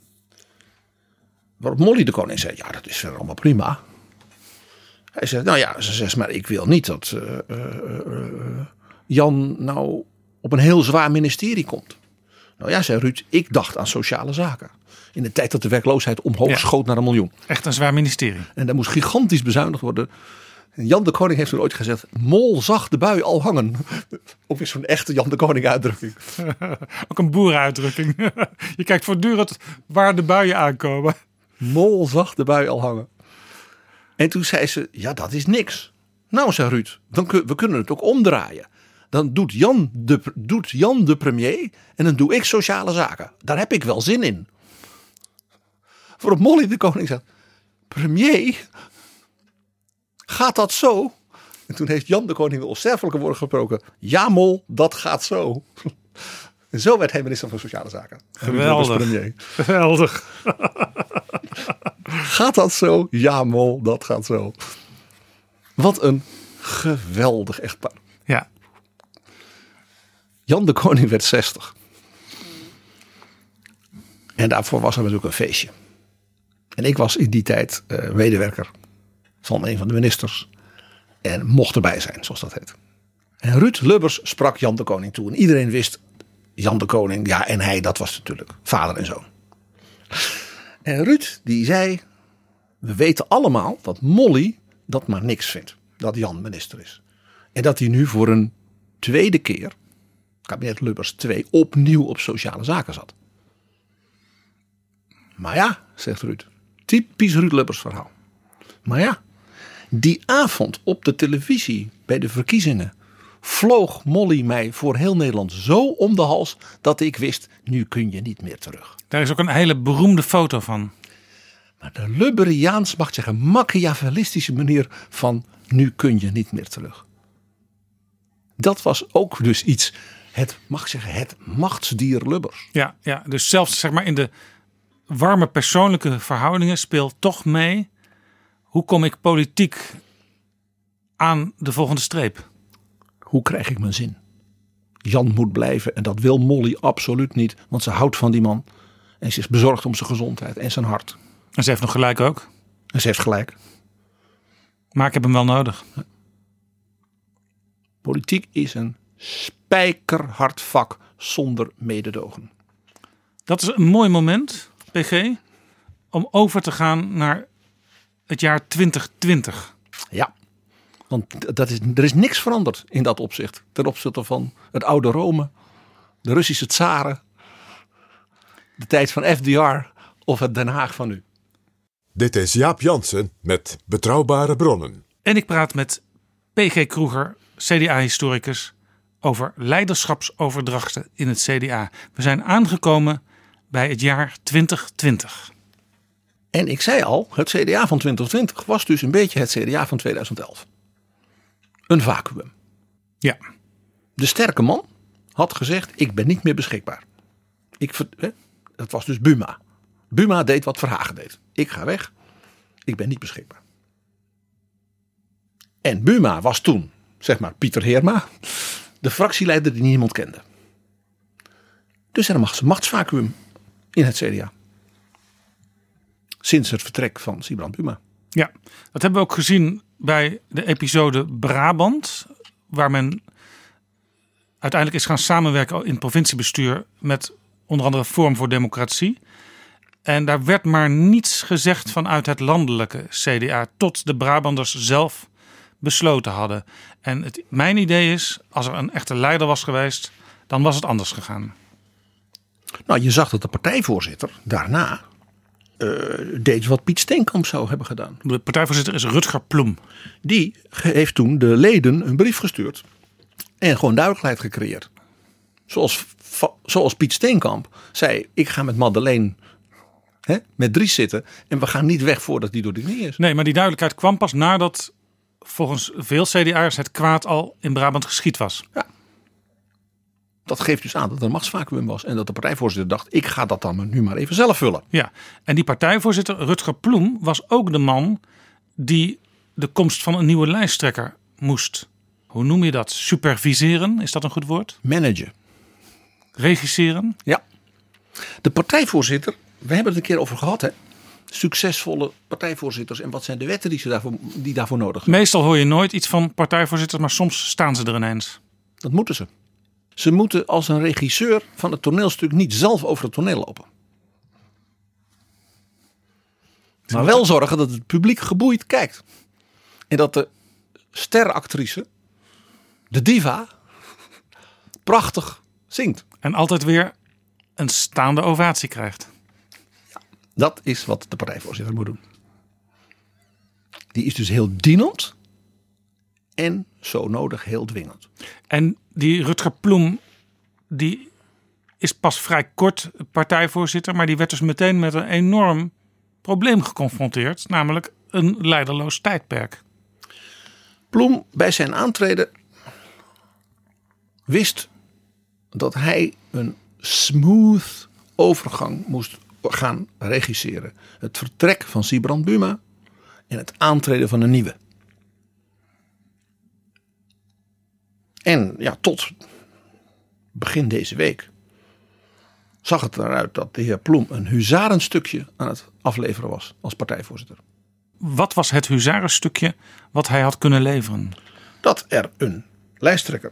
Waarop Molly de Koning zei, ja, dat is verder allemaal prima. Hij zei, nou ja, ze zegt, maar ik wil niet dat Jan nou op een heel zwaar ministerie komt. Nou ja, zei Ruud, ik dacht aan sociale zaken. In de tijd dat de werkloosheid omhoog schoot naar 1 miljoen. Echt een zwaar ministerie. En daar moest gigantisch bezuinigd worden. En Jan de Koning heeft toen ooit gezegd, Mol zag de bui al hangen. Ook weer zo'n echte Jan de Koning uitdrukking. Ook een boerenuitdrukking. Je kijkt voortdurend waar de buien aankomen. Mol zag de bui al hangen. En toen zei ze, ja, dat is niks. Nou, zei Ruud, we kunnen het ook omdraaien. Dan doet Jan de premier en dan doe ik sociale zaken. Daar heb ik wel zin in. Waarop Molly de Koning zegt, premier, gaat dat zo? En toen heeft Jan de Koning de onsterfelijke woorden gesproken. Ja, Mol, dat gaat zo. En zo werd hij minister van Sociale Zaken. Geweldig. Geweldig. Gaat dat zo? Ja, Mol, dat gaat zo. Wat een geweldig echtpaar. Ja. Jan de Koning werd 60. En daarvoor was er natuurlijk een feestje. En ik was in die tijd medewerker van een van de ministers. En mocht erbij zijn, zoals dat heet. En Ruud Lubbers sprak Jan de Koning toe. En iedereen wist, Jan de Koning, ja, en hij, dat was natuurlijk vader en zoon. En Ruud, die zei, we weten allemaal dat Molly dat maar niks vindt. Dat Jan minister is. En dat hij nu voor een tweede keer, kabinet Lubbers 2, opnieuw op sociale zaken zat. Maar ja, zegt Ruud, typisch Ruud Lubbers verhaal. Maar ja, die avond op de televisie bij de verkiezingen vloog Molly mij voor heel Nederland zo om de hals dat ik wist, nu kun je niet meer terug. Daar is ook een hele beroemde foto van. Maar de Lubberiaans, mag ik zeggen, machiavellistische manier van nu kun je niet meer terug. Dat was ook dus iets, het machtsdier Lubbers. Ja, dus zelfs zeg maar in de warme persoonlijke verhoudingen speelt toch mee, hoe kom ik politiek aan de volgende streep? Hoe krijg ik mijn zin? Jan moet blijven en dat wil Molly absoluut niet, want ze houdt van die man. En ze is bezorgd om zijn gezondheid en zijn hart. En ze heeft nog gelijk ook. En ze heeft gelijk. Maar ik heb hem wel nodig. Politiek is een spijkerhard vak zonder mededogen. Dat is een mooi moment, PG, om over te gaan naar het jaar 2020. Ja. Want er is niks veranderd in dat opzicht. Ten opzichte van het oude Rome, de Russische tsaren, de tijd van FDR of het Den Haag van nu. Dit is Jaap Jansen met Betrouwbare Bronnen. En ik praat met P.G. Kroeger, CDA-historicus, over leiderschapsoverdrachten in het CDA. We zijn aangekomen bij het jaar 2020. En ik zei al, het CDA van 2020 was dus een beetje het CDA van 2011. Een vacuüm. Ja. De sterke man had gezegd, ik ben niet meer beschikbaar. Dat was dus Buma. Buma deed wat Verhagen deed. Ik ga weg, ik ben niet beschikbaar. En Buma was toen, zeg maar Pieter Heerma, de fractieleider die niemand kende. Dus er was een machtsvacuüm in het CDA. Sinds het vertrek van Sybrand Buma. Ja, dat hebben we ook gezien bij de episode Brabant, waar men uiteindelijk is gaan samenwerken in het provinciebestuur met onder andere Forum voor Democratie. En daar werd maar niets gezegd vanuit het landelijke CDA tot de Brabanders zelf besloten hadden. En mijn idee is, als er een echte leider was geweest, dan was het anders gegaan. Nou, je zag dat de partijvoorzitter daarna deed wat Piet Steenkamp zou hebben gedaan. De partijvoorzitter is Rutger Ploem. Die heeft toen de leden een brief gestuurd en gewoon duidelijkheid gecreëerd. Zoals Piet Steenkamp zei, ik ga met Madeleine met Dries zitten en we gaan niet weg voordat die door de knie is. Nee, maar die duidelijkheid kwam pas nadat volgens veel CDA'ers het kwaad al in Brabant geschied was. Ja. Dat geeft dus aan dat er een machtsvacuüm was en dat de partijvoorzitter dacht, ik ga dat dan nu maar even zelf vullen. Ja, en die partijvoorzitter Rutger Ploem was ook de man die de komst van een nieuwe lijsttrekker moest, hoe noem je dat, superviseren, is dat een goed woord? Managen. Regisseren? Ja. De partijvoorzitter, we hebben het een keer over gehad, hè? Succesvolle partijvoorzitters en wat zijn de wetten die daarvoor nodig zijn. Meestal hoor je nooit iets van partijvoorzitters, maar soms staan ze er ineens. Dat moeten ze. Ze moeten als een regisseur van het toneelstuk niet zelf over het toneel lopen. Maar wel zorgen dat het publiek geboeid kijkt. En dat de steractrice, de diva, prachtig zingt. En altijd weer een staande ovatie krijgt. Dat is wat de partijvoorzitter moet doen. Die is dus heel dienend en zo nodig heel dwingend. En die Rutger Ploem, die is pas vrij kort partijvoorzitter, maar die werd dus meteen met een enorm probleem geconfronteerd, namelijk een leiderloos tijdperk. Ploem bij zijn aantreden wist dat hij een smooth overgang moest gaan regisseren. Het vertrek van Sybrand Buma en het aantreden van een nieuwe. En ja, tot begin deze week zag het eruit dat de heer Ploem een huzarenstukje aan het afleveren was als partijvoorzitter. Wat was het huzarenstukje wat hij had kunnen leveren? Dat er een lijsttrekker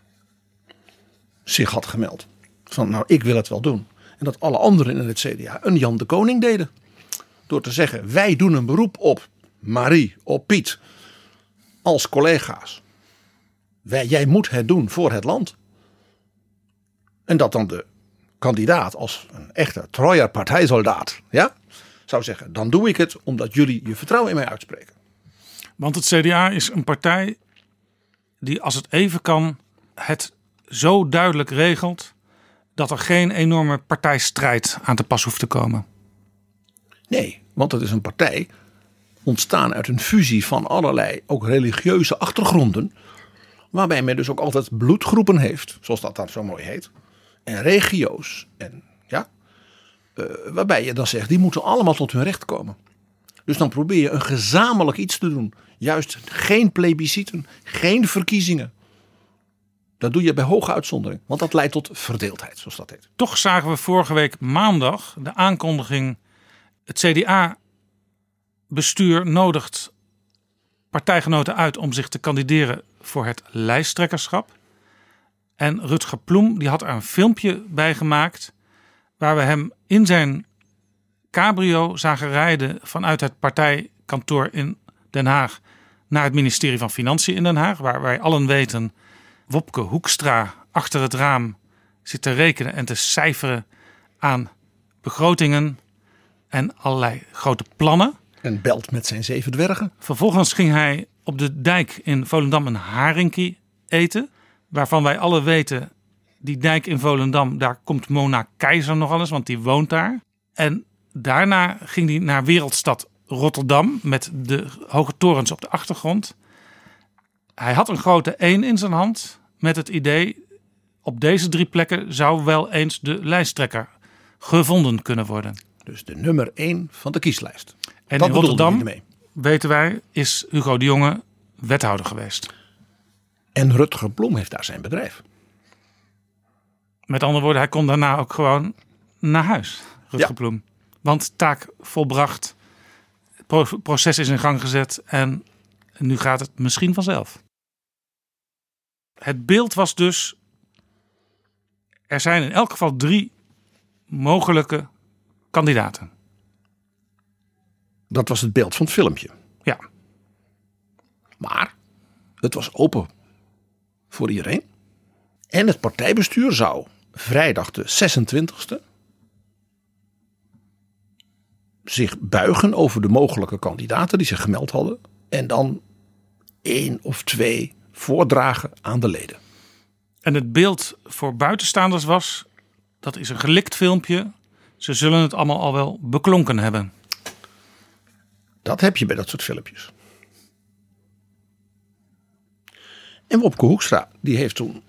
zich had gemeld. Van nou, ik wil het wel doen. En dat alle anderen in het CDA een Jan de Koning deden. Door te zeggen, wij doen een beroep op Marie, op Piet. Als collega's. Jij moet het doen voor het land. En dat dan de kandidaat als een echte treuer partijsoldaat, ja, zou zeggen, dan doe ik het omdat jullie je vertrouwen in mij uitspreken. Want het CDA is een partij die, als het even kan, het zo duidelijk regelt dat er geen enorme partijstrijd aan te pas hoeft te komen. Nee, want het is een partij ontstaan uit een fusie van allerlei ook religieuze achtergronden, waarbij men dus ook altijd bloedgroepen heeft, zoals dat dan zo mooi heet, en regio's. En ja, waarbij je dan zegt, die moeten allemaal tot hun recht komen. Dus dan probeer je een gezamenlijk iets te doen. Juist geen plebisciten, geen verkiezingen. Dat doe je bij hoge uitzondering, want dat leidt tot verdeeldheid, zoals dat heet. Toch zagen we vorige week maandag de aankondiging, het CDA-bestuur nodigt partijgenoten uit om zich te kandideren voor het lijsttrekkerschap. En Rutger Ploem die had er een filmpje bij gemaakt waar we hem in zijn cabrio zagen rijden vanuit het partijkantoor in Den Haag naar het ministerie van Financiën in Den Haag, waar wij allen weten, Wopke Hoekstra achter het raam zit te rekenen en te cijferen aan begrotingen en allerlei grote plannen. En belt met zijn 7 dwergen. Vervolgens ging hij op de dijk in Volendam een haringkie eten, waarvan wij alle weten, die dijk in Volendam, daar komt Mona Keizer nog eens, want die woont daar. En daarna ging hij naar wereldstad Rotterdam met de hoge torens op de achtergrond. Hij had een grote 1 in zijn hand met het idee, op deze 3 plekken zou wel eens de lijsttrekker gevonden kunnen worden. Dus de nummer 1 van de kieslijst. En dat in Rotterdam, mee. weten wij, is Hugo de Jonge wethouder geweest. En Rutger Blom heeft daar zijn bedrijf. Met andere woorden, hij kon daarna ook gewoon naar huis, Rutger Blom. Want taak volbracht, proces is in gang gezet en nu gaat het misschien vanzelf. Het beeld was dus, er zijn in elk geval 3 mogelijke kandidaten. Dat was het beeld van het filmpje. Ja. Maar het was open voor iedereen. En het partijbestuur zou vrijdag de 26e zich buigen over de mogelijke kandidaten die zich gemeld hadden. En dan 1 of 2 voordragen aan de leden. En het beeld voor buitenstaanders was, dat is een gelikt filmpje. Ze zullen het allemaal al wel beklonken hebben. Dat heb je bij dat soort filmpjes. En Wopke Hoekstra, die heeft toen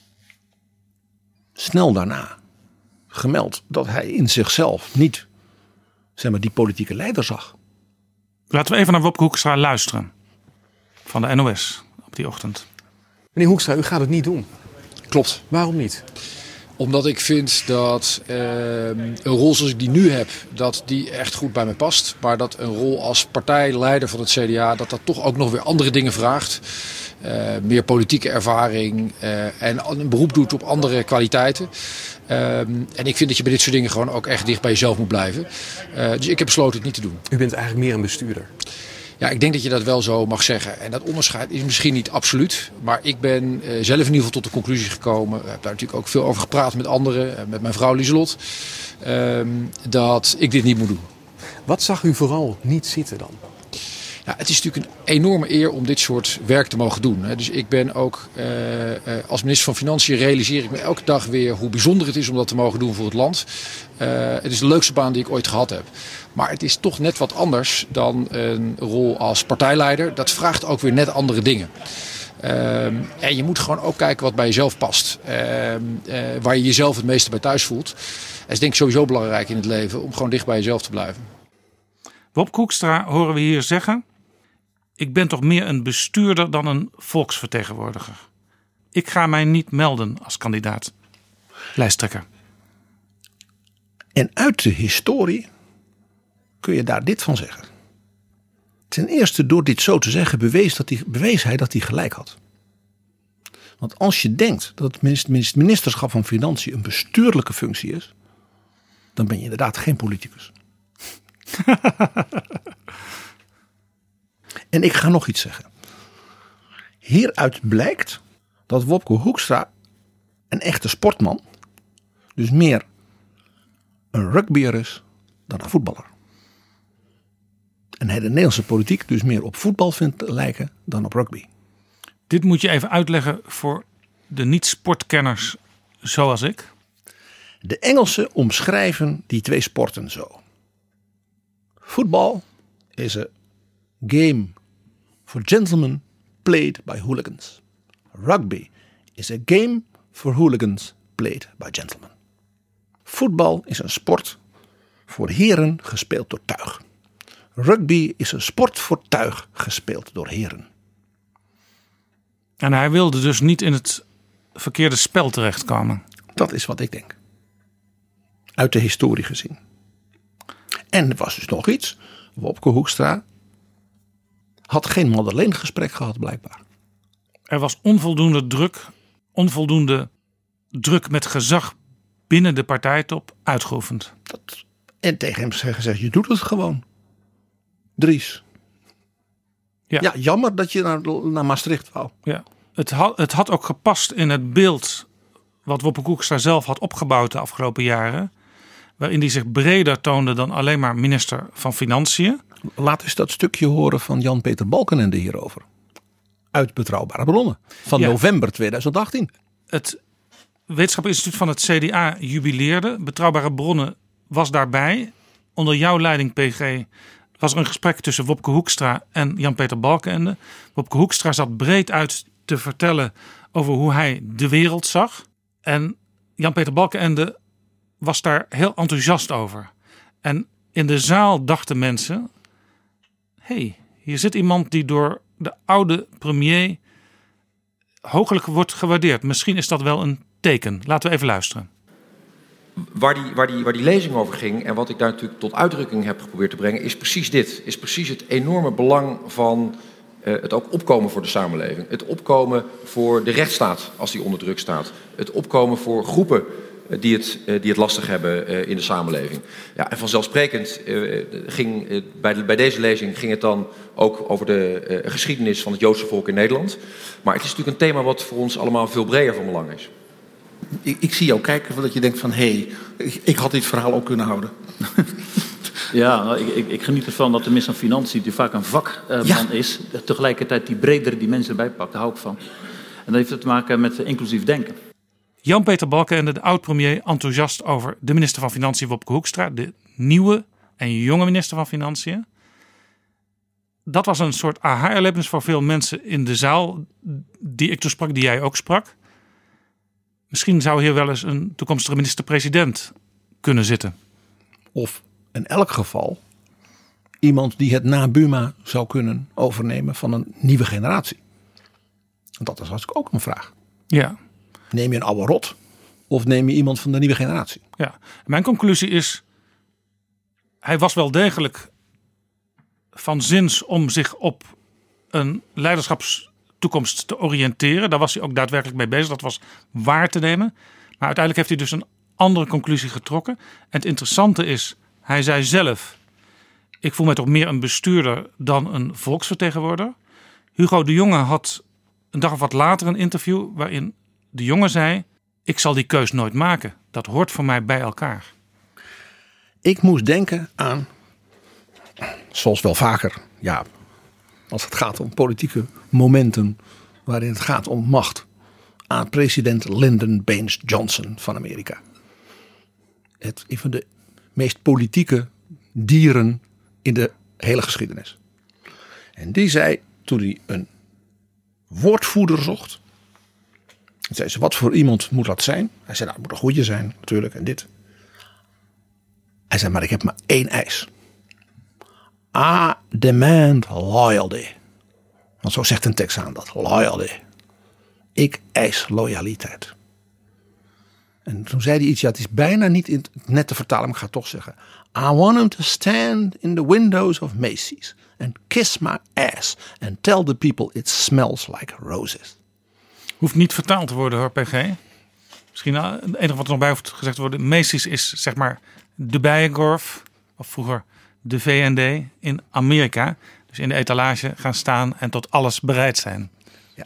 snel daarna gemeld dat hij in zichzelf niet, zeg maar, die politieke leider zag. Laten we even naar Wopke Hoekstra luisteren. Van de NOS op die ochtend. Meneer Hoekstra, u gaat het niet doen. Klopt. Waarom niet? Omdat ik vind dat een rol zoals ik die nu heb, dat die echt goed bij me past. Maar dat een rol als partijleider van het CDA, dat toch ook nog weer andere dingen vraagt. Meer politieke ervaring en een beroep doet op andere kwaliteiten. En ik vind dat je bij dit soort dingen gewoon ook echt dicht bij jezelf moet blijven. Dus ik heb besloten het niet te doen. U bent eigenlijk meer een bestuurder. Ja, ik denk dat je dat wel zo mag zeggen. En dat onderscheid is misschien niet absoluut. Maar ik ben zelf in ieder geval tot de conclusie gekomen. Ik heb daar natuurlijk ook veel over gepraat met anderen. Met mijn vrouw Lieselot. Dat ik dit niet moet doen. Wat zag u vooral niet zitten dan? Ja, het is natuurlijk een enorme eer om dit soort werk te mogen doen. Dus ik ben ook als minister van Financiën realiseer ik me elke dag weer hoe bijzonder het is om dat te mogen doen voor het land. Het is de leukste baan die ik ooit gehad heb. Maar het is toch net wat anders dan een rol als partijleider. Dat vraagt ook weer net andere dingen. En je moet gewoon ook kijken wat bij jezelf past. Waar je jezelf het meeste bij thuis voelt. Dat is denk ik sowieso belangrijk in het leven om gewoon dicht bij jezelf te blijven. Wopke Hoekstra horen we hier zeggen: ik ben toch meer een bestuurder dan een volksvertegenwoordiger. Ik ga mij niet melden als kandidaat lijsttrekker. En uit de historie kun je daar dit van zeggen. Ten eerste, door dit zo te zeggen, bewees hij dat hij gelijk had. Want als je denkt dat het ministerschap van Financiën een bestuurlijke functie is, dan ben je inderdaad geen politicus. En ik ga nog iets zeggen. Hieruit blijkt dat Wopke Hoekstra een echte sportman, dus meer een rugbyer is dan een voetballer. En hij de Nederlandse politiek dus meer op voetbal vindt lijken dan op rugby. Dit moet je even uitleggen voor de niet-sportkenners zoals ik. De Engelsen omschrijven die 2 sporten zo. Voetbal is a game for gentlemen played by hooligans. Rugby is a game for hooligans played by gentlemen. Voetbal is een sport voor heren gespeeld door tuig. Rugby is een sport voor tuig gespeeld door heren. En hij wilde dus niet in het verkeerde spel terechtkomen. Dat is wat ik denk. Uit de historie gezien. En er was dus nog iets. Wopke Hoekstra had geen Madeleine-gesprek gehad blijkbaar. Er was onvoldoende druk met gezag binnen de partijtop uitgeoefend. En tegen hem gezegd, je doet het gewoon. Dries. Ja, jammer dat je naar Maastricht wou. Ja. Het had ook gepast in het beeld wat Wopke Hoekstra zelf had opgebouwd de afgelopen jaren. Waarin hij zich breder toonde dan alleen maar minister van Financiën. Laat eens dat stukje horen van Jan-Peter Balkenende hierover. Uit Betrouwbare Bronnen van november 2018. Het Wetenschappelijk Instituut van het CDA jubileerde. Betrouwbare Bronnen was daarbij. Onder jouw leiding, PG, was er een gesprek tussen Wopke Hoekstra en Jan-Peter Balkenende. Wopke Hoekstra zat breed uit te vertellen over hoe hij de wereld zag. En Jan-Peter Balkenende was daar heel enthousiast over. En in de zaal dachten mensen, hey, hier zit iemand die door de oude premier hoogelijk wordt gewaardeerd. Misschien is dat wel een teken. Laten we even luisteren. Waar die lezing over ging en wat ik daar natuurlijk tot uitdrukking heb geprobeerd te brengen, is precies dit. Is precies het enorme belang van het ook opkomen voor de samenleving. Het opkomen voor de rechtsstaat als die onder druk staat. Het opkomen voor groepen die het lastig hebben in de samenleving. Ja, en vanzelfsprekend bij deze lezing ging het dan ook over de geschiedenis van het Joodse volk in Nederland. Maar het is natuurlijk een thema wat voor ons allemaal veel breder van belang is. Ik zie jou kijken dat je denkt van ik had dit verhaal ook kunnen houden. Ja, nou, ik geniet ervan dat de minister van Financiën die vaak een vakman is. Tegelijkertijd die bredere dimensie erbij pakt. Daar hou ik van. En dat heeft te maken met inclusief denken. Jan-Peter Balkenende, de oud-premier, enthousiast over de minister van Financiën Wopke Hoekstra. De nieuwe en jonge minister van Financiën. Dat was een soort aha-erlevenis voor veel mensen in de zaal die ik toen sprak, die jij ook sprak. Misschien zou hier wel eens een toekomstige minister-president kunnen zitten. Of in elk geval iemand die het na Buma zou kunnen overnemen van een nieuwe generatie. Want dat is natuurlijk ook een vraag. Ja. Neem je een oude rot of neem je iemand van de nieuwe generatie? Ja. Mijn conclusie is, hij was wel degelijk van zins om zich op een leiderschapstoekomst te oriënteren. Daar was hij ook daadwerkelijk mee bezig. Dat was waar te nemen. Maar uiteindelijk heeft hij dus een andere conclusie getrokken. En het interessante is, hij zei zelf, ik voel mij toch meer een bestuurder dan een volksvertegenwoordiger. Hugo de Jonge had een dag of wat later een interview waarin de Jonge zei, ik zal die keus nooit maken. Dat hoort voor mij bij elkaar. Ik moest denken aan, zoals wel vaker, ja, als het gaat om politieke momenten waarin het gaat om macht, aan president Lyndon Baines Johnson van Amerika. Een van de meest politieke dieren in de hele geschiedenis. En die zei, toen hij een woordvoerder zocht, zei ze, wat voor iemand moet dat zijn? Hij zei, nou, het moet een goeie zijn natuurlijk en dit. Hij zei, maar ik heb maar één eis. I demand loyalty. Want zo zegt een Texaan dat, loyalty. Ik eis loyaliteit. En toen zei hij iets, ja, het is bijna niet net te vertalen, maar ik ga het toch zeggen. I want him to stand in the windows of Macy's and kiss my ass and tell the people it smells like roses. Hoeft niet vertaald te worden hoor, PG. Misschien het enige wat er nog bij hoeft gezegd te worden. Macy's is zeg maar de Bijenkorf, of vroeger de V&D in Amerika. Dus in de etalage gaan staan en tot alles bereid zijn. Ja.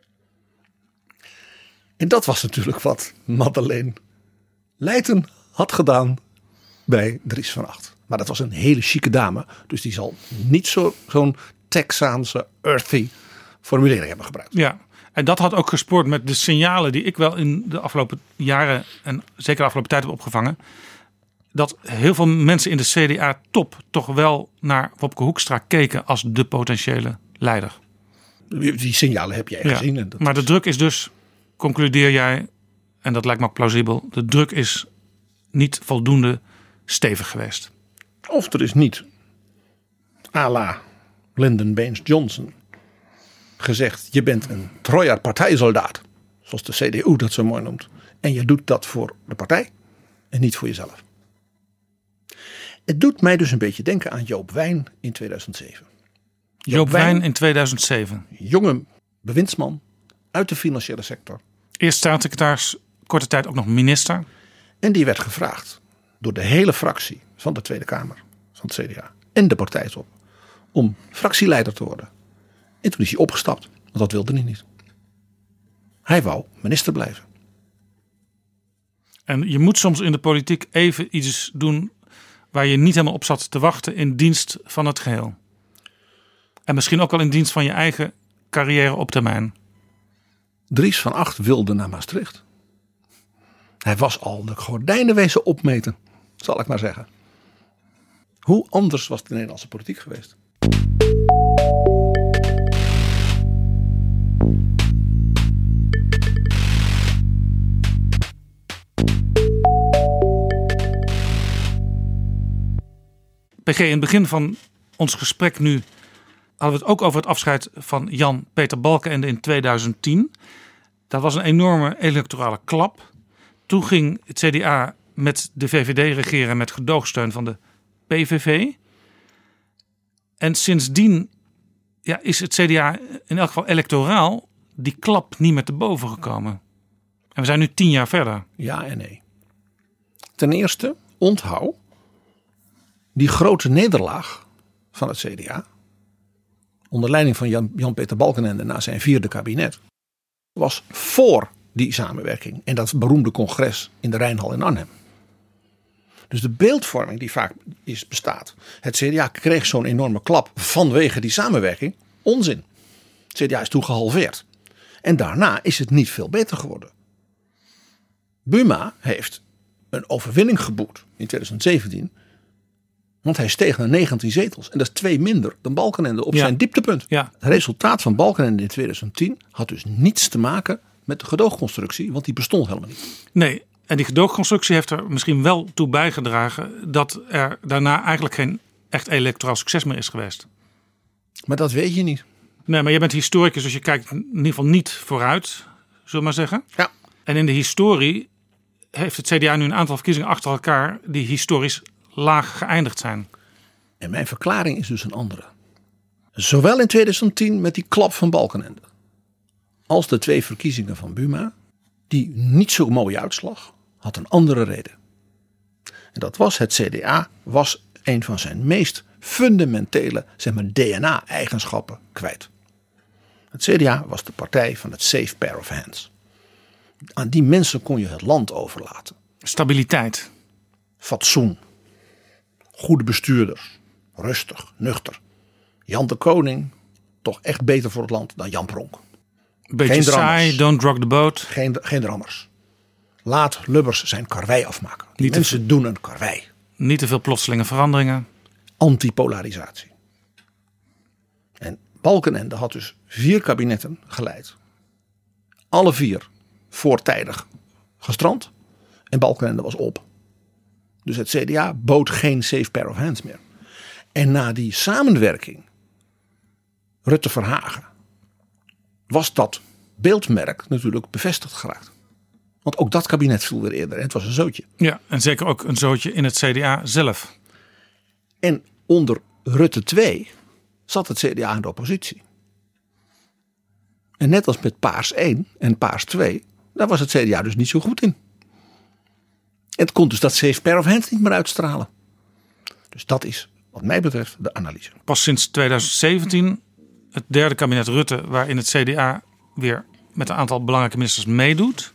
En dat was natuurlijk wat Madeleine Leijten had gedaan bij Dries van Acht. Maar dat was een hele chique dame. Dus die zal niet zo'n Texaanse earthy formulering hebben gebruikt. Ja, en dat had ook gespoord met de signalen die ik wel in de afgelopen jaren en zeker de afgelopen tijd heb opgevangen. Dat heel veel mensen in de CDA-top toch wel naar Wopke Hoekstra keken als de potentiële leider. Die signalen heb jij gezien. En maar de druk is dus, concludeer jij, en dat lijkt me ook plausibel, de druk is niet voldoende stevig geweest. Of er is niet, à la Lyndon Baines Johnson, gezegd, je bent een treuer partijsoldaat, zoals de CDU dat zo mooi noemt. En je doet dat voor de partij en niet voor jezelf. Het doet mij dus een beetje denken aan Joop Wijn in 2007. Joop Wijn in 2007. Jonge bewindsman uit de financiële sector. Eerst staatssecretaris, korte tijd ook nog minister. En die werd gevraagd door de hele fractie van de Tweede Kamer van het CDA en de partijtop om fractieleider te worden. En toen is hij opgestapt, want dat wilde hij niet. Hij wou minister blijven. En je moet soms in de politiek even iets doen waar je niet helemaal op zat te wachten in dienst van het geheel. En misschien ook wel in dienst van je eigen carrière op termijn. Dries van Agt wilde naar Maastricht. Hij was al de gordijnen wezen opmeten, zal ik maar zeggen. Hoe anders was de Nederlandse politiek geweest? PG, in het begin van ons gesprek nu hadden we het ook over het afscheid van Jan-Peter Balkenende in 2010. Dat was een enorme electorale klap. Toen ging het CDA met de VVD regeren met gedoogsteun van de PVV. En sindsdien is het CDA in elk geval electoraal die klap niet meer te boven gekomen. En we zijn nu 10 jaar verder. Ja en nee. Ten eerste, onthoud die grote nederlaag van het CDA onder leiding van Jan-Peter Balkenende na zijn 4e kabinet was voor die samenwerking en dat beroemde congres in de Rijnhal in Arnhem. Dus de beeldvorming die vaak bestaat. Het CDA kreeg zo'n enorme klap vanwege die samenwerking. Onzin. Het CDA is toen gehalveerd. En daarna is het niet veel beter geworden. Buma heeft een overwinning geboekt in 2017. Want hij steeg naar 19 zetels. En dat is 2 minder dan Balkenende op zijn dieptepunt. Ja. Het resultaat van Balkenende in 2010 had dus niets te maken met de gedoogconstructie. Want die bestond helemaal niet. Nee, en die gedoogconstructie heeft er misschien wel toe bijgedragen dat er daarna eigenlijk geen echt electoraal succes meer is geweest. Maar dat weet je niet. Nee, maar je bent historicus, dus je kijkt in ieder geval niet vooruit, zullen we maar zeggen. Ja. En in de historie heeft het CDA nu een aantal verkiezingen achter elkaar die historisch laag geëindigd zijn. En mijn verklaring is dus een andere. Zowel in 2010 met die klap van Balkenende als de 2 verkiezingen van Buma, die niet zo mooie uitslag, had een andere reden. En dat was het CDA was een van zijn meest fundamentele DNA-eigenschappen kwijt. Het CDA was de partij van het safe pair of hands. Aan die mensen kon je het land overlaten. Stabiliteit. Fatsoen. Goede bestuurders. Rustig, nuchter. Jan de Koning, toch echt beter voor het land dan Jan Pronk. Beetje saai, don't rock the boat. Geen drammers. Laat Lubbers zijn karwei afmaken. Die mensen doen een karwei. Niet te veel plotselinge veranderingen. Antipolarisatie. En Balkenende had dus 4 kabinetten geleid. Alle 4 voortijdig gestrand. En Balkenende was op. Dus het CDA bood geen safe pair of hands meer. En na die samenwerking Rutte-Verhagen was dat beeldmerk natuurlijk bevestigd geraakt. Want ook dat kabinet viel weer eerder en het was een zootje. Ja, en zeker ook een zootje in het CDA zelf. En onder Rutte 2 zat het CDA in de oppositie. En net als met Paars 1 en Paars 2, daar was het CDA dus niet zo goed in. En het kon dus dat safe pair of hands niet meer uitstralen. Dus dat is wat mij betreft de analyse. Pas sinds 2017 het 3e kabinet Rutte, waarin het CDA weer met een aantal belangrijke ministers meedoet,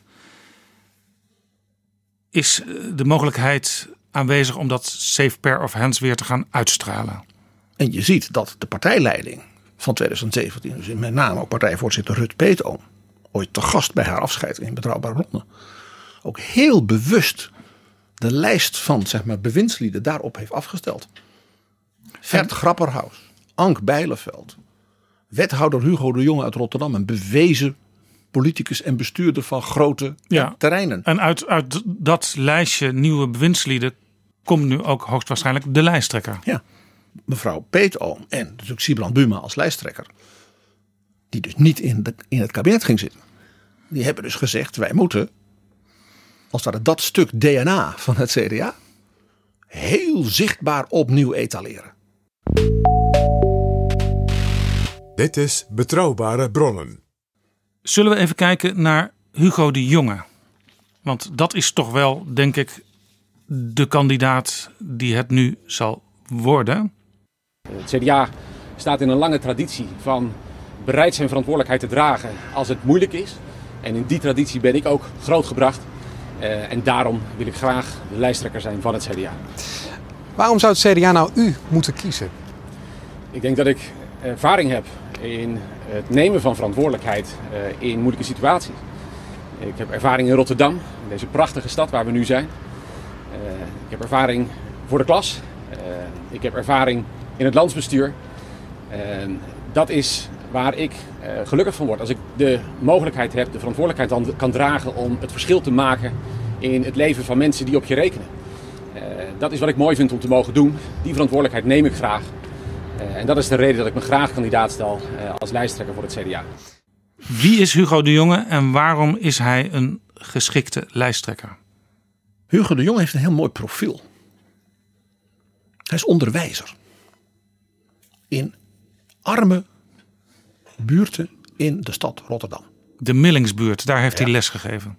is de mogelijkheid aanwezig om dat safe pair of hands weer te gaan uitstralen. En je ziet dat de partijleiding van 2017, dus met name ook partijvoorzitter Ruud Peetoom, ooit te gast bij haar afscheid in Betrouwbare Bronnen, ook heel bewust de lijst van bewindslieden daarop heeft afgesteld. Gert Grapperhaus, Ank Bijleveld, wethouder Hugo de Jonge uit Rotterdam, een bewezen politicus en bestuurder van grote terreinen. En uit dat lijstje nieuwe bewindslieden komt nu ook hoogstwaarschijnlijk de lijsttrekker. Ja, mevrouw Peetoom en natuurlijk Sibrand Buma als lijsttrekker, die dus niet in het kabinet ging zitten. Die hebben dus gezegd, wij moeten als dat stuk DNA van het CDA heel zichtbaar opnieuw etaleren. Dit is Betrouwbare Bronnen. Zullen we even kijken naar Hugo de Jonge? Want dat is toch wel, denk ik, de kandidaat die het nu zal worden. Het CDA staat in een lange traditie van bereid zijn verantwoordelijkheid te dragen als het moeilijk is. En in die traditie ben ik ook grootgebracht. En daarom wil ik graag de lijsttrekker zijn van het CDA. Waarom zou het CDA nou u moeten kiezen? Ik denk dat ik ervaring heb in het nemen van verantwoordelijkheid in moeilijke situaties. Ik heb ervaring in Rotterdam, in deze prachtige stad waar we nu zijn. Ik heb ervaring voor de klas. Ik heb ervaring in het landsbestuur. Dat is waar ik gelukkig van word. Als ik de mogelijkheid heb, de verantwoordelijkheid dan kan dragen om het verschil te maken in het leven van mensen die op je rekenen. Dat is wat ik mooi vind om te mogen doen. Die verantwoordelijkheid neem ik graag. En dat is de reden dat ik me graag kandidaat stel als lijsttrekker voor het CDA. Wie is Hugo de Jonge en waarom is hij een geschikte lijsttrekker? Hugo de Jonge heeft een heel mooi profiel. Hij is onderwijzer. In arme buurten in de stad Rotterdam. De Millingsbuurt, daar heeft hij les gegeven.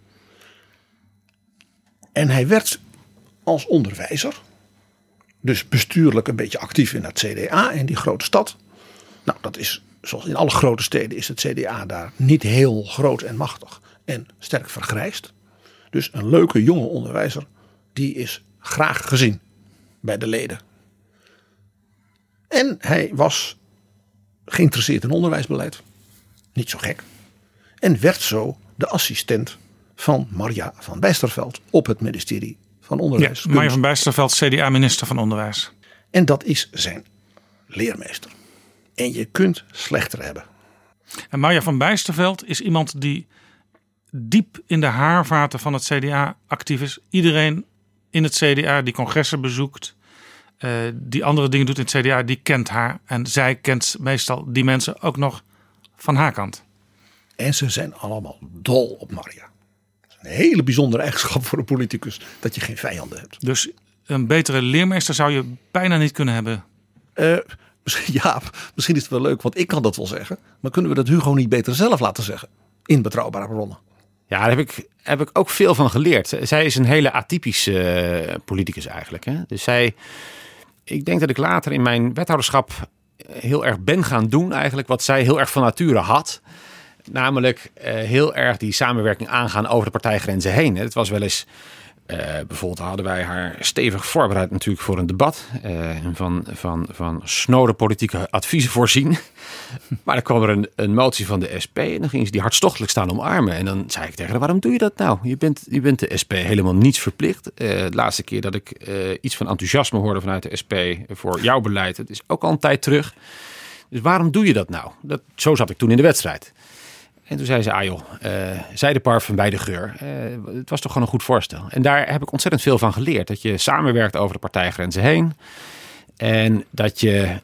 En hij werd als onderwijzer, dus bestuurlijk een beetje actief in het CDA in die grote stad. Nou, dat is zoals in alle grote steden is het CDA daar niet heel groot en machtig en sterk vergrijsd. Dus een leuke jonge onderwijzer, die is graag gezien bij de leden. En hij was geïnteresseerd in onderwijsbeleid. Niet zo gek. En werd zo de assistent van Marja van Bijsterveldt op het ministerie van Onderwijs. Ja, Marja van Bijsterveldt, CDA-minister van Onderwijs. En dat is zijn leermeester. En je kunt slechter hebben. En Marja van Bijsterveldt is iemand die diep in de haarvaten van het CDA actief is. Iedereen in het CDA die congressen bezoekt, die andere dingen doet in het CDA, die kent haar. En zij kent meestal die mensen ook nog van haar kant. En ze zijn allemaal dol op Marja. Een hele bijzondere eigenschap voor een politicus, dat je geen vijanden hebt. Dus een betere leermeester zou je bijna niet kunnen hebben. Misschien is het wel leuk, want ik kan dat wel zeggen. Maar kunnen we dat Hugo niet beter zelf laten zeggen? In betrouwbare bronnen. Ja, daar heb ik ook veel van geleerd. Zij is een hele atypische politicus eigenlijk. Hè? Dus ik denk dat ik later in mijn wethouderschap heel erg ben gaan doen eigenlijk wat zij heel erg van nature had. Namelijk heel erg die samenwerking aangaan over de partijgrenzen heen. Het was wel eens, bijvoorbeeld hadden wij haar stevig voorbereid natuurlijk voor een debat. Van snode politieke adviezen voorzien. Maar dan kwam er een motie van de SP en dan ging ze die hartstochtelijk staan omarmen. En dan zei ik tegen haar, waarom doe je dat nou? Je bent de SP helemaal niets verplicht. De laatste keer dat ik iets van enthousiasme hoorde vanuit de SP voor jouw beleid, het is ook al een tijd terug. Dus waarom doe je dat nou? Zo zat ik toen in de wedstrijd. En toen zei ze, zijdeparfum bij de geur. Het was toch gewoon een goed voorstel. En daar heb ik ontzettend veel van geleerd. Dat je samenwerkt over de partijgrenzen heen. En dat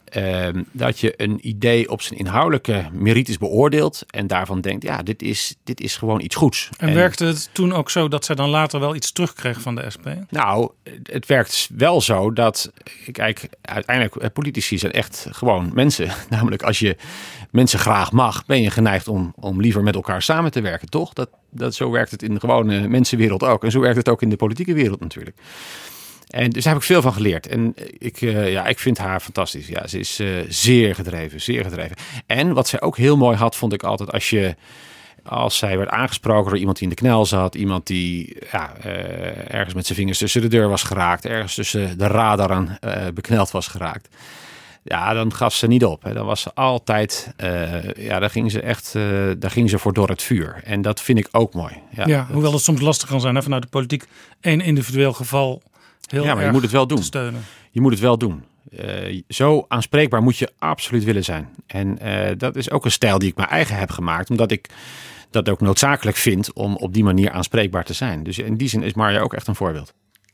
je een idee op zijn inhoudelijke merites beoordeelt. En daarvan denkt, ja, dit is gewoon iets goeds. En werkte het toen ook zo dat zij dan later wel iets terugkreeg van de SP? Nou, het werkt wel zo dat, kijk, uiteindelijk politici zijn echt gewoon mensen. Namelijk als je mensen graag mag, ben je geneigd om liever met elkaar samen te werken, toch? Zo werkt het in de gewone mensenwereld ook. En zo werkt het ook in de politieke wereld natuurlijk. En dus daar heb ik veel van geleerd. En ik vind haar fantastisch. Ja, ze is zeer gedreven, zeer gedreven. En wat zij ook heel mooi had, vond ik altijd als zij werd aangesproken door iemand die in de knel zat, iemand die ergens met zijn vingers tussen de deur was geraakt, ergens tussen de radar aan bekneld was geraakt. Ja, dan gaf ze niet op. Hè. Dan was ze altijd, daar ging ze voor door het vuur. En dat vind ik ook mooi. Ja, hoewel het soms lastig kan zijn, hè, vanuit de politiek één individueel geval maar je moet het wel doen. Steunen. Je moet het wel doen. Zo aanspreekbaar moet je absoluut willen zijn. En dat is ook een stijl die ik mijn eigen heb gemaakt, omdat ik dat ook noodzakelijk vind om op die manier aanspreekbaar te zijn. Dus in die zin is Marja ook echt een voorbeeld.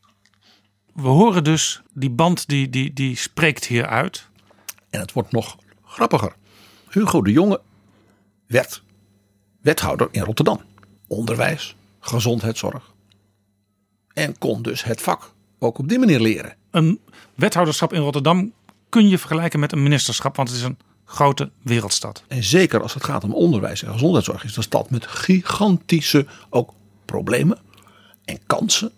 We horen dus die band die spreekt hier uit. En het wordt nog grappiger. Hugo de Jonge werd wethouder in Rotterdam. Onderwijs, gezondheidszorg. En kon dus het vak ook op die manier leren. Een wethouderschap in Rotterdam kun je vergelijken met een ministerschap, want het is een grote wereldstad. En zeker als het gaat om onderwijs en gezondheidszorg is het een stad met gigantische ook problemen en kansen.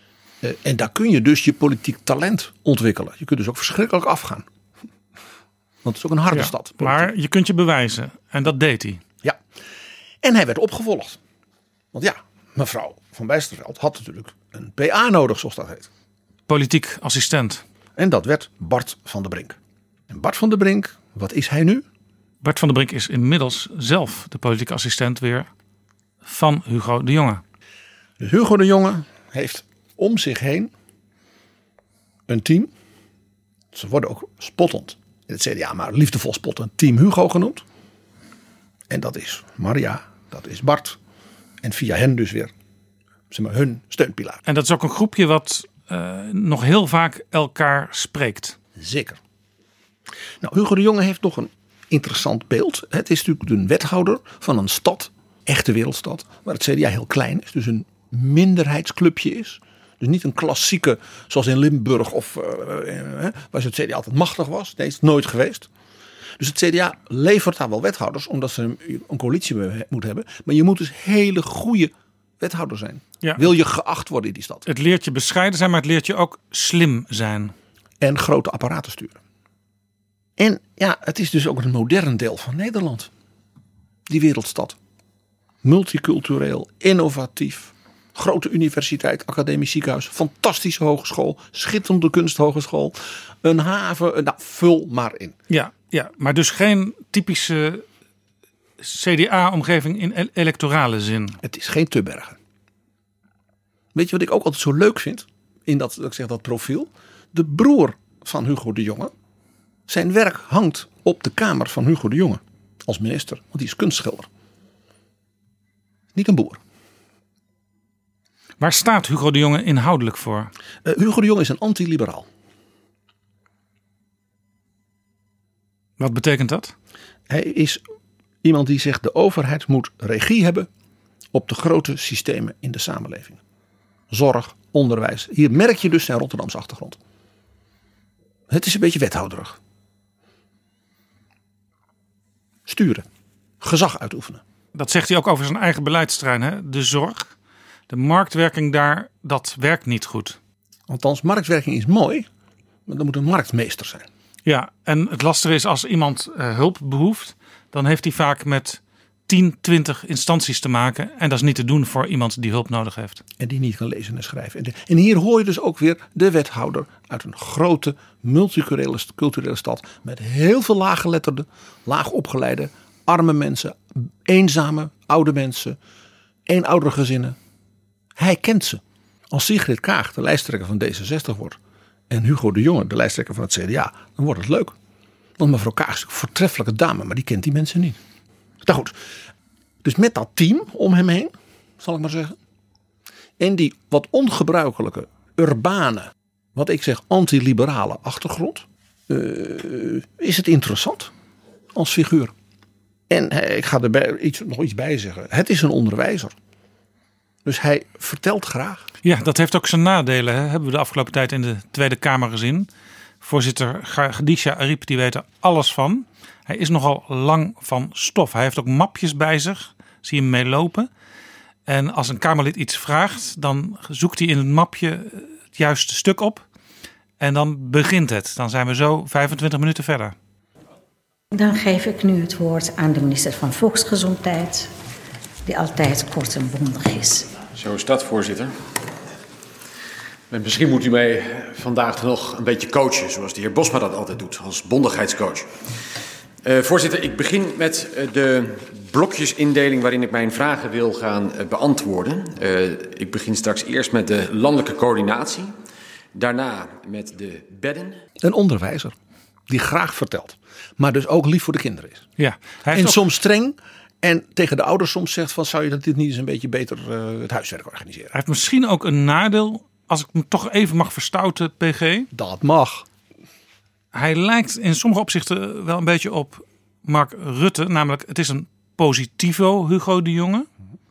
En daar kun je dus je politiek talent ontwikkelen. Je kunt dus ook verschrikkelijk afgaan. Want het is ook een harde stad. Maar je kunt je bewijzen. En dat deed hij. Ja. En hij werd opgevolgd. Want ja, mevrouw Van Bijsterveld had natuurlijk een PA nodig, zoals dat heet. Politiek assistent. En dat werd Bart van der Brink. En Bart van der Brink, wat is hij nu? Bart van der Brink is inmiddels zelf de politieke assistent weer van Hugo de Jonge. Dus Hugo de Jonge heeft om zich heen een team. Ze worden ook spottend in het CDA, maar liefdevol spottend Team Hugo genoemd. En dat is Maria, dat is Bart. En via hen dus weer hun steunpilaar. En dat is ook een groepje wat nog heel vaak elkaar spreekt. Zeker. Nou, Hugo de Jonge heeft nog een interessant beeld. Het is natuurlijk een wethouder van een stad, echte wereldstad, waar het CDA heel klein is. Dus een minderheidsclubje is. Dus niet een klassieke, zoals in Limburg of waar het CDA altijd machtig was. Nee, is het nooit geweest. Dus het CDA levert daar wel wethouders, omdat ze een coalitie moet hebben. Maar je moet dus hele goede wethouder zijn. Ja. Wil je geacht worden in die stad. Het leert je bescheiden zijn, maar het leert je ook slim zijn. En grote apparaten sturen. En ja, het is dus ook een modern deel van Nederland. Die wereldstad. Multicultureel, innovatief. Grote universiteit, academisch ziekenhuis, fantastische hogeschool, schitterende kunsthogeschool, een haven, nou, vul maar in. Ja, maar dus geen typische CDA-omgeving in electorale zin. Het is geen Tubbergen. Weet je wat ik ook altijd zo leuk vind in dat profiel? De broer van Hugo de Jonge. Zijn werk hangt op de kamer van Hugo de Jonge als minister, want die is kunstschilder. Niet een boer. Waar staat Hugo de Jonge inhoudelijk voor? Hugo de Jonge is een antiliberaal. Wat betekent dat? Hij is iemand die zegt de overheid moet regie hebben op de grote systemen in de samenleving. Zorg, onderwijs. Hier merk je dus zijn Rotterdamse achtergrond. Het is een beetje wethouderig. Sturen. Gezag uitoefenen. Dat zegt hij ook over zijn eigen beleidsterrein. Hè? De zorg. De marktwerking daar, dat werkt niet goed. Althans, marktwerking is mooi, maar dan moet een marktmeester zijn. Ja, en het lastige is als iemand hulp behoeft, dan heeft hij vaak met 10, 20 instanties te maken. En dat is niet te doen voor iemand die hulp nodig heeft. En die niet kan lezen en schrijven. En hier hoor je dus ook weer de wethouder uit een grote multiculturele stad. Met heel veel laaggeletterde, laag opgeleide, arme mensen, eenzame, oude mensen, eenoudergezinnen. gezinnen. Hij kent ze. Als Sigrid Kaag de lijsttrekker van D66 wordt en Hugo de Jonge de lijsttrekker van het CDA, dan wordt het leuk. Want mevrouw Kaag is een voortreffelijke dame, maar die kent die mensen niet. Nou goed, dus met dat team om hem heen, zal ik maar zeggen. En die wat ongebruikelijke, urbane, wat ik zeg antiliberale achtergrond, is het interessant als figuur. En ik ga er nog iets bij zeggen. Het is een onderwijzer. Dus hij vertelt graag. Ja, dat heeft ook zijn nadelen. Hè? Hebben we de afgelopen tijd in de Tweede Kamer gezien. Voorzitter Khadija Arib, die weet er alles van. Hij is nogal lang van stof. Hij heeft ook mapjes bij zich. Zie je hem meelopen. En als een Kamerlid iets vraagt, dan zoekt hij in het mapje het juiste stuk op. En dan begint het. Dan zijn we zo 25 minuten verder. Dan geef ik nu het woord aan de minister van Volksgezondheid, die altijd kort en bondig is. Zo is dat, voorzitter. En misschien moet u mij vandaag nog een beetje coachen, zoals de heer Bosma dat altijd doet, als bondigheidscoach. Voorzitter, ik begin met de blokjesindeling waarin ik mijn vragen wil gaan beantwoorden. Ik begin straks eerst met de landelijke coördinatie, daarna met de bedden. Een onderwijzer die graag vertelt, maar dus ook lief voor de kinderen is. Ja, en soms streng. En tegen de ouders soms zegt van, zou je dit niet eens een beetje beter het huiswerk organiseren? Hij heeft misschien ook een nadeel, als ik hem toch even mag verstouten, PG. Dat mag. Hij lijkt in sommige opzichten wel een beetje op Mark Rutte. Namelijk, het is een positivo, Hugo de Jonge.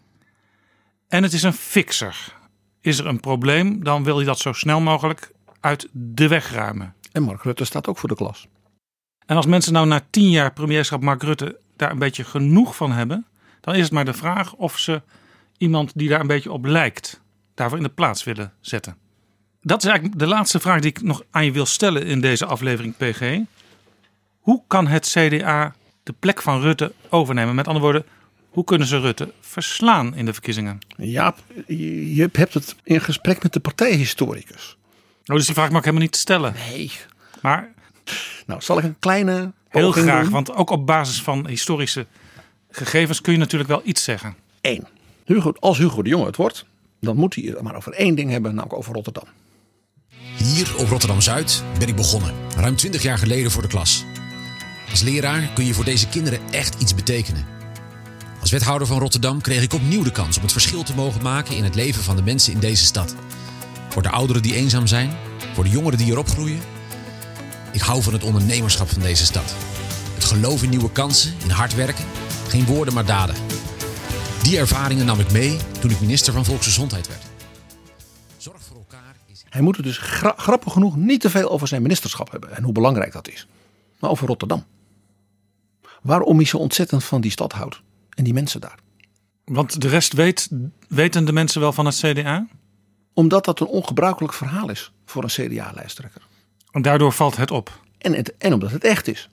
En het is een fixer. Is er een probleem, dan wil hij dat zo snel mogelijk uit de weg ruimen. En Mark Rutte staat ook voor de klas. En als mensen nou na 10 jaar premierschap Mark Rutte daar een beetje genoeg van hebben, dan is het maar de vraag of ze iemand die daar een beetje op lijkt daarvoor in de plaats willen zetten. Dat is eigenlijk de laatste vraag die ik nog aan je wil stellen in deze aflevering, PG. Hoe kan het CDA de plek van Rutte overnemen? Met andere woorden, hoe kunnen ze Rutte verslaan in de verkiezingen? Ja, je hebt het in gesprek met de partijhistoricus. Dus die vraag mag ik helemaal niet stellen. Nee. Maar nou, zal ik een kleine heel graag, doen? Want ook op basis van historische gegevens kun je natuurlijk wel iets zeggen. 1. Als Hugo de Jonge het wordt, dan moet hij het maar over 1 ding hebben, namelijk over Rotterdam. Hier op Rotterdam-Zuid ben ik begonnen, ruim 20 jaar geleden voor de klas. Als leraar kun je voor deze kinderen echt iets betekenen. Als wethouder van Rotterdam kreeg ik opnieuw de kans om het verschil te mogen maken in het leven van de mensen in deze stad. Voor de ouderen die eenzaam zijn, voor de jongeren die erop groeien. Ik hou van het ondernemerschap van deze stad. Het geloof in nieuwe kansen, in hard werken, geen woorden maar daden. Die ervaringen nam ik mee toen ik minister van Volksgezondheid werd. Zorg voor elkaar is... Hij moet het dus grappig genoeg niet te veel over zijn ministerschap hebben en hoe belangrijk dat is. Maar over Rotterdam. Waarom hij zo ontzettend van die stad houdt en die mensen daar. Want de rest weten de mensen wel van het CDA? Omdat dat een ongebruikelijk verhaal is voor een CDA-lijsttrekker. En daardoor valt het op. En omdat het echt is.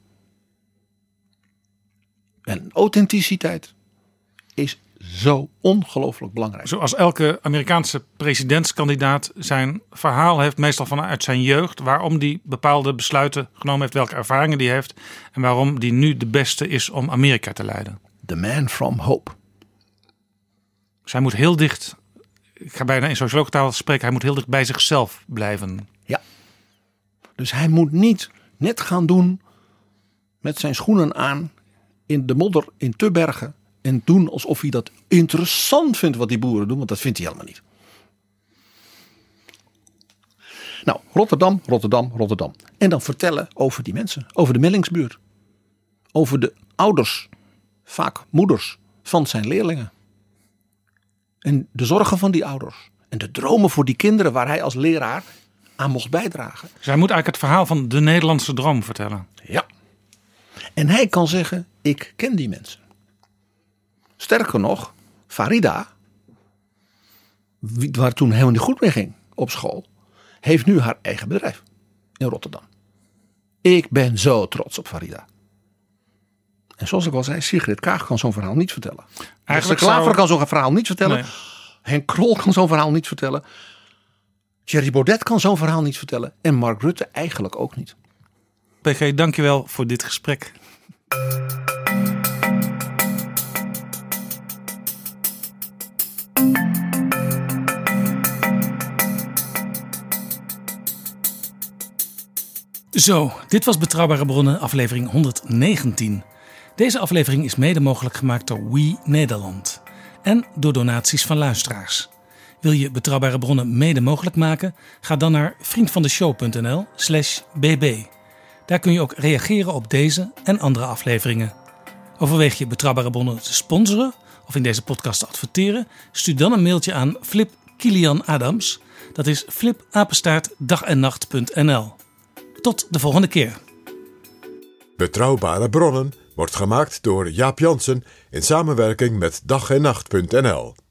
En authenticiteit is zo ongelooflijk belangrijk. Zoals elke Amerikaanse presidentskandidaat zijn verhaal heeft, meestal vanuit zijn jeugd, waarom die bepaalde besluiten genomen heeft, welke ervaringen die heeft en waarom die nu de beste is om Amerika te leiden. The man from hope. Zij moet heel dicht, ik ga bijna in sociologentaal spreken, hij moet heel dicht bij zichzelf blijven. Ja. Dus hij moet niet net gaan doen met zijn schoenen aan in de modder in Tubbergen en doen alsof hij dat interessant vindt wat die boeren doen, want dat vindt hij helemaal niet. Nou, Rotterdam. En dan vertellen over die mensen, over de Mellingsbuurt. Over de ouders, vaak moeders, van zijn leerlingen. En de zorgen van die ouders. En de dromen voor die kinderen waar hij als leraar aan mocht bijdragen. Dus hij moet eigenlijk het verhaal van de Nederlandse droom vertellen. Ja. En hij kan zeggen, ik ken die mensen. Sterker nog, Farida, waar toen helemaal niet goed mee ging op school, heeft nu haar eigen bedrijf in Rotterdam. Ik ben zo trots op Farida. En zoals ik al zei, Sigrid Kaag kan zo'n verhaal niet vertellen. Eigenlijk Klaver kan zo'n verhaal niet vertellen. Nee. Henk Krol kan zo'n verhaal niet vertellen. Thierry Baudet kan zo'n verhaal niet vertellen. En Mark Rutte eigenlijk ook niet. PG, dankjewel voor dit gesprek. Zo, dit was Betrouwbare Bronnen, aflevering 119. Deze aflevering is mede mogelijk gemaakt door We Nederland en door donaties van luisteraars. Wil je Betrouwbare Bronnen mede mogelijk maken? Ga dan naar vriendvandeshow.nl/bb. Daar kun je ook reageren op deze en andere afleveringen. Overweeg je Betrouwbare Bronnen te sponsoren of in deze podcast te adverteren? Stuur dan een mailtje aan Flip Kilian Adams. Dat is flip@dagennacht.nl. Tot de volgende keer. Betrouwbare Bronnen wordt gemaakt door Jaap Jansen in samenwerking met dagennacht.nl.